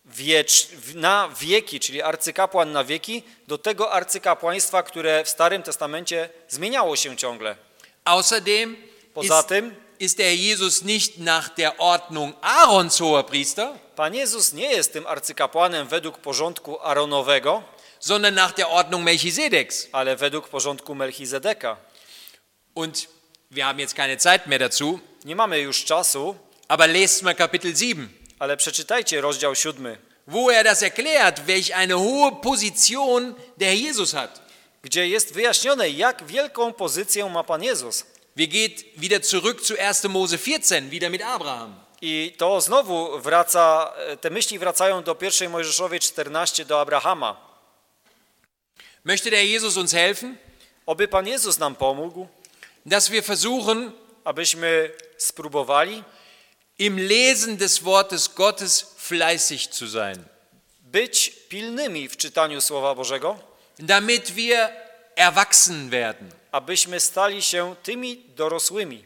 na wieki, czyli arcykapłan na wieki, do tego arcykapłaństwa, które w Starym Testamencie zmieniało się ciągle. Außerdem Poza tym ist der Jesus nicht nach der Ordnung Aarons Hoherpriester, Pan Jezus nie jest tym arcykapłanem według porządku Aaronowego, sondern nach der Ordnung Melchisedeks. ale według porządku Melchizedeka. Und wir haben jetzt keine Zeit mehr dazu, Nie mamy już czasu, aber lest mal Kapitel 7, ale przeczytajcie rozdział 7, wo er das erklärt, welch eine hohe Position der Jesus hat. gdzie jest wyjaśnione, jak wielką pozycję ma Pan Jezus. Wir geht wieder zurück zu 1. Mose 14, wieder mit Abraham. I to znowu wraca, te myśli wracają do 1 Mojżeszowej 14, do Abrahama. Möchte der Jesus uns helfen, Oby Pan Jezus nam pomógł, dass wir versuchen, abyśmy spróbowali im Lesen des Wortes Gottes fleißig zu sein, być pilnymi w czytaniu Słowa Bożego, damit wir erwachsen werden. abyśmy stali się tymi dorosłymi.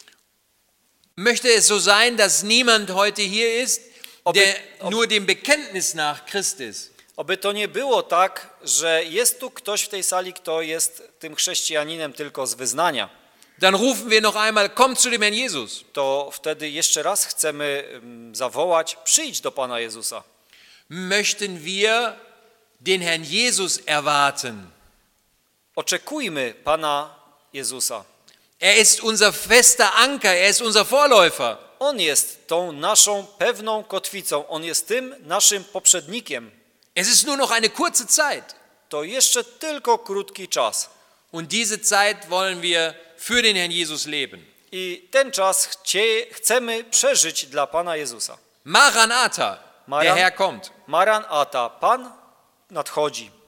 Möchte es so sein, dass niemand heute hier ist, der nur dem Bekenntnis nach Christ ist. Oby to nie było tak, że jest tu ktoś w tej sali, kto jest tym chrześcijaninem tylko z wyznania. Dann rufen wir noch einmal, komm zu dem Herrn Jesus. To wtedy jeszcze raz chcemy zawołać, przyjdź do Pana Jezusa. Möchten wir den Herrn Jesus erwarten. Oczekujmy Pana Jezusa. Er ist unser fester Anker, er ist unser Vorläufer. On jest tą naszą pewną kotwicą, On jest tym naszym poprzednikiem. Es ist nur noch eine kurze Zeit. To jeszcze tylko krótki czas. Und diese Zeit wollen wir für den Herrn Jesus leben. I ten czas chcemy przeżyć dla Pana Jezusa. Maranatha, der Herr kommt. Maranatha, Pan nadchodzi.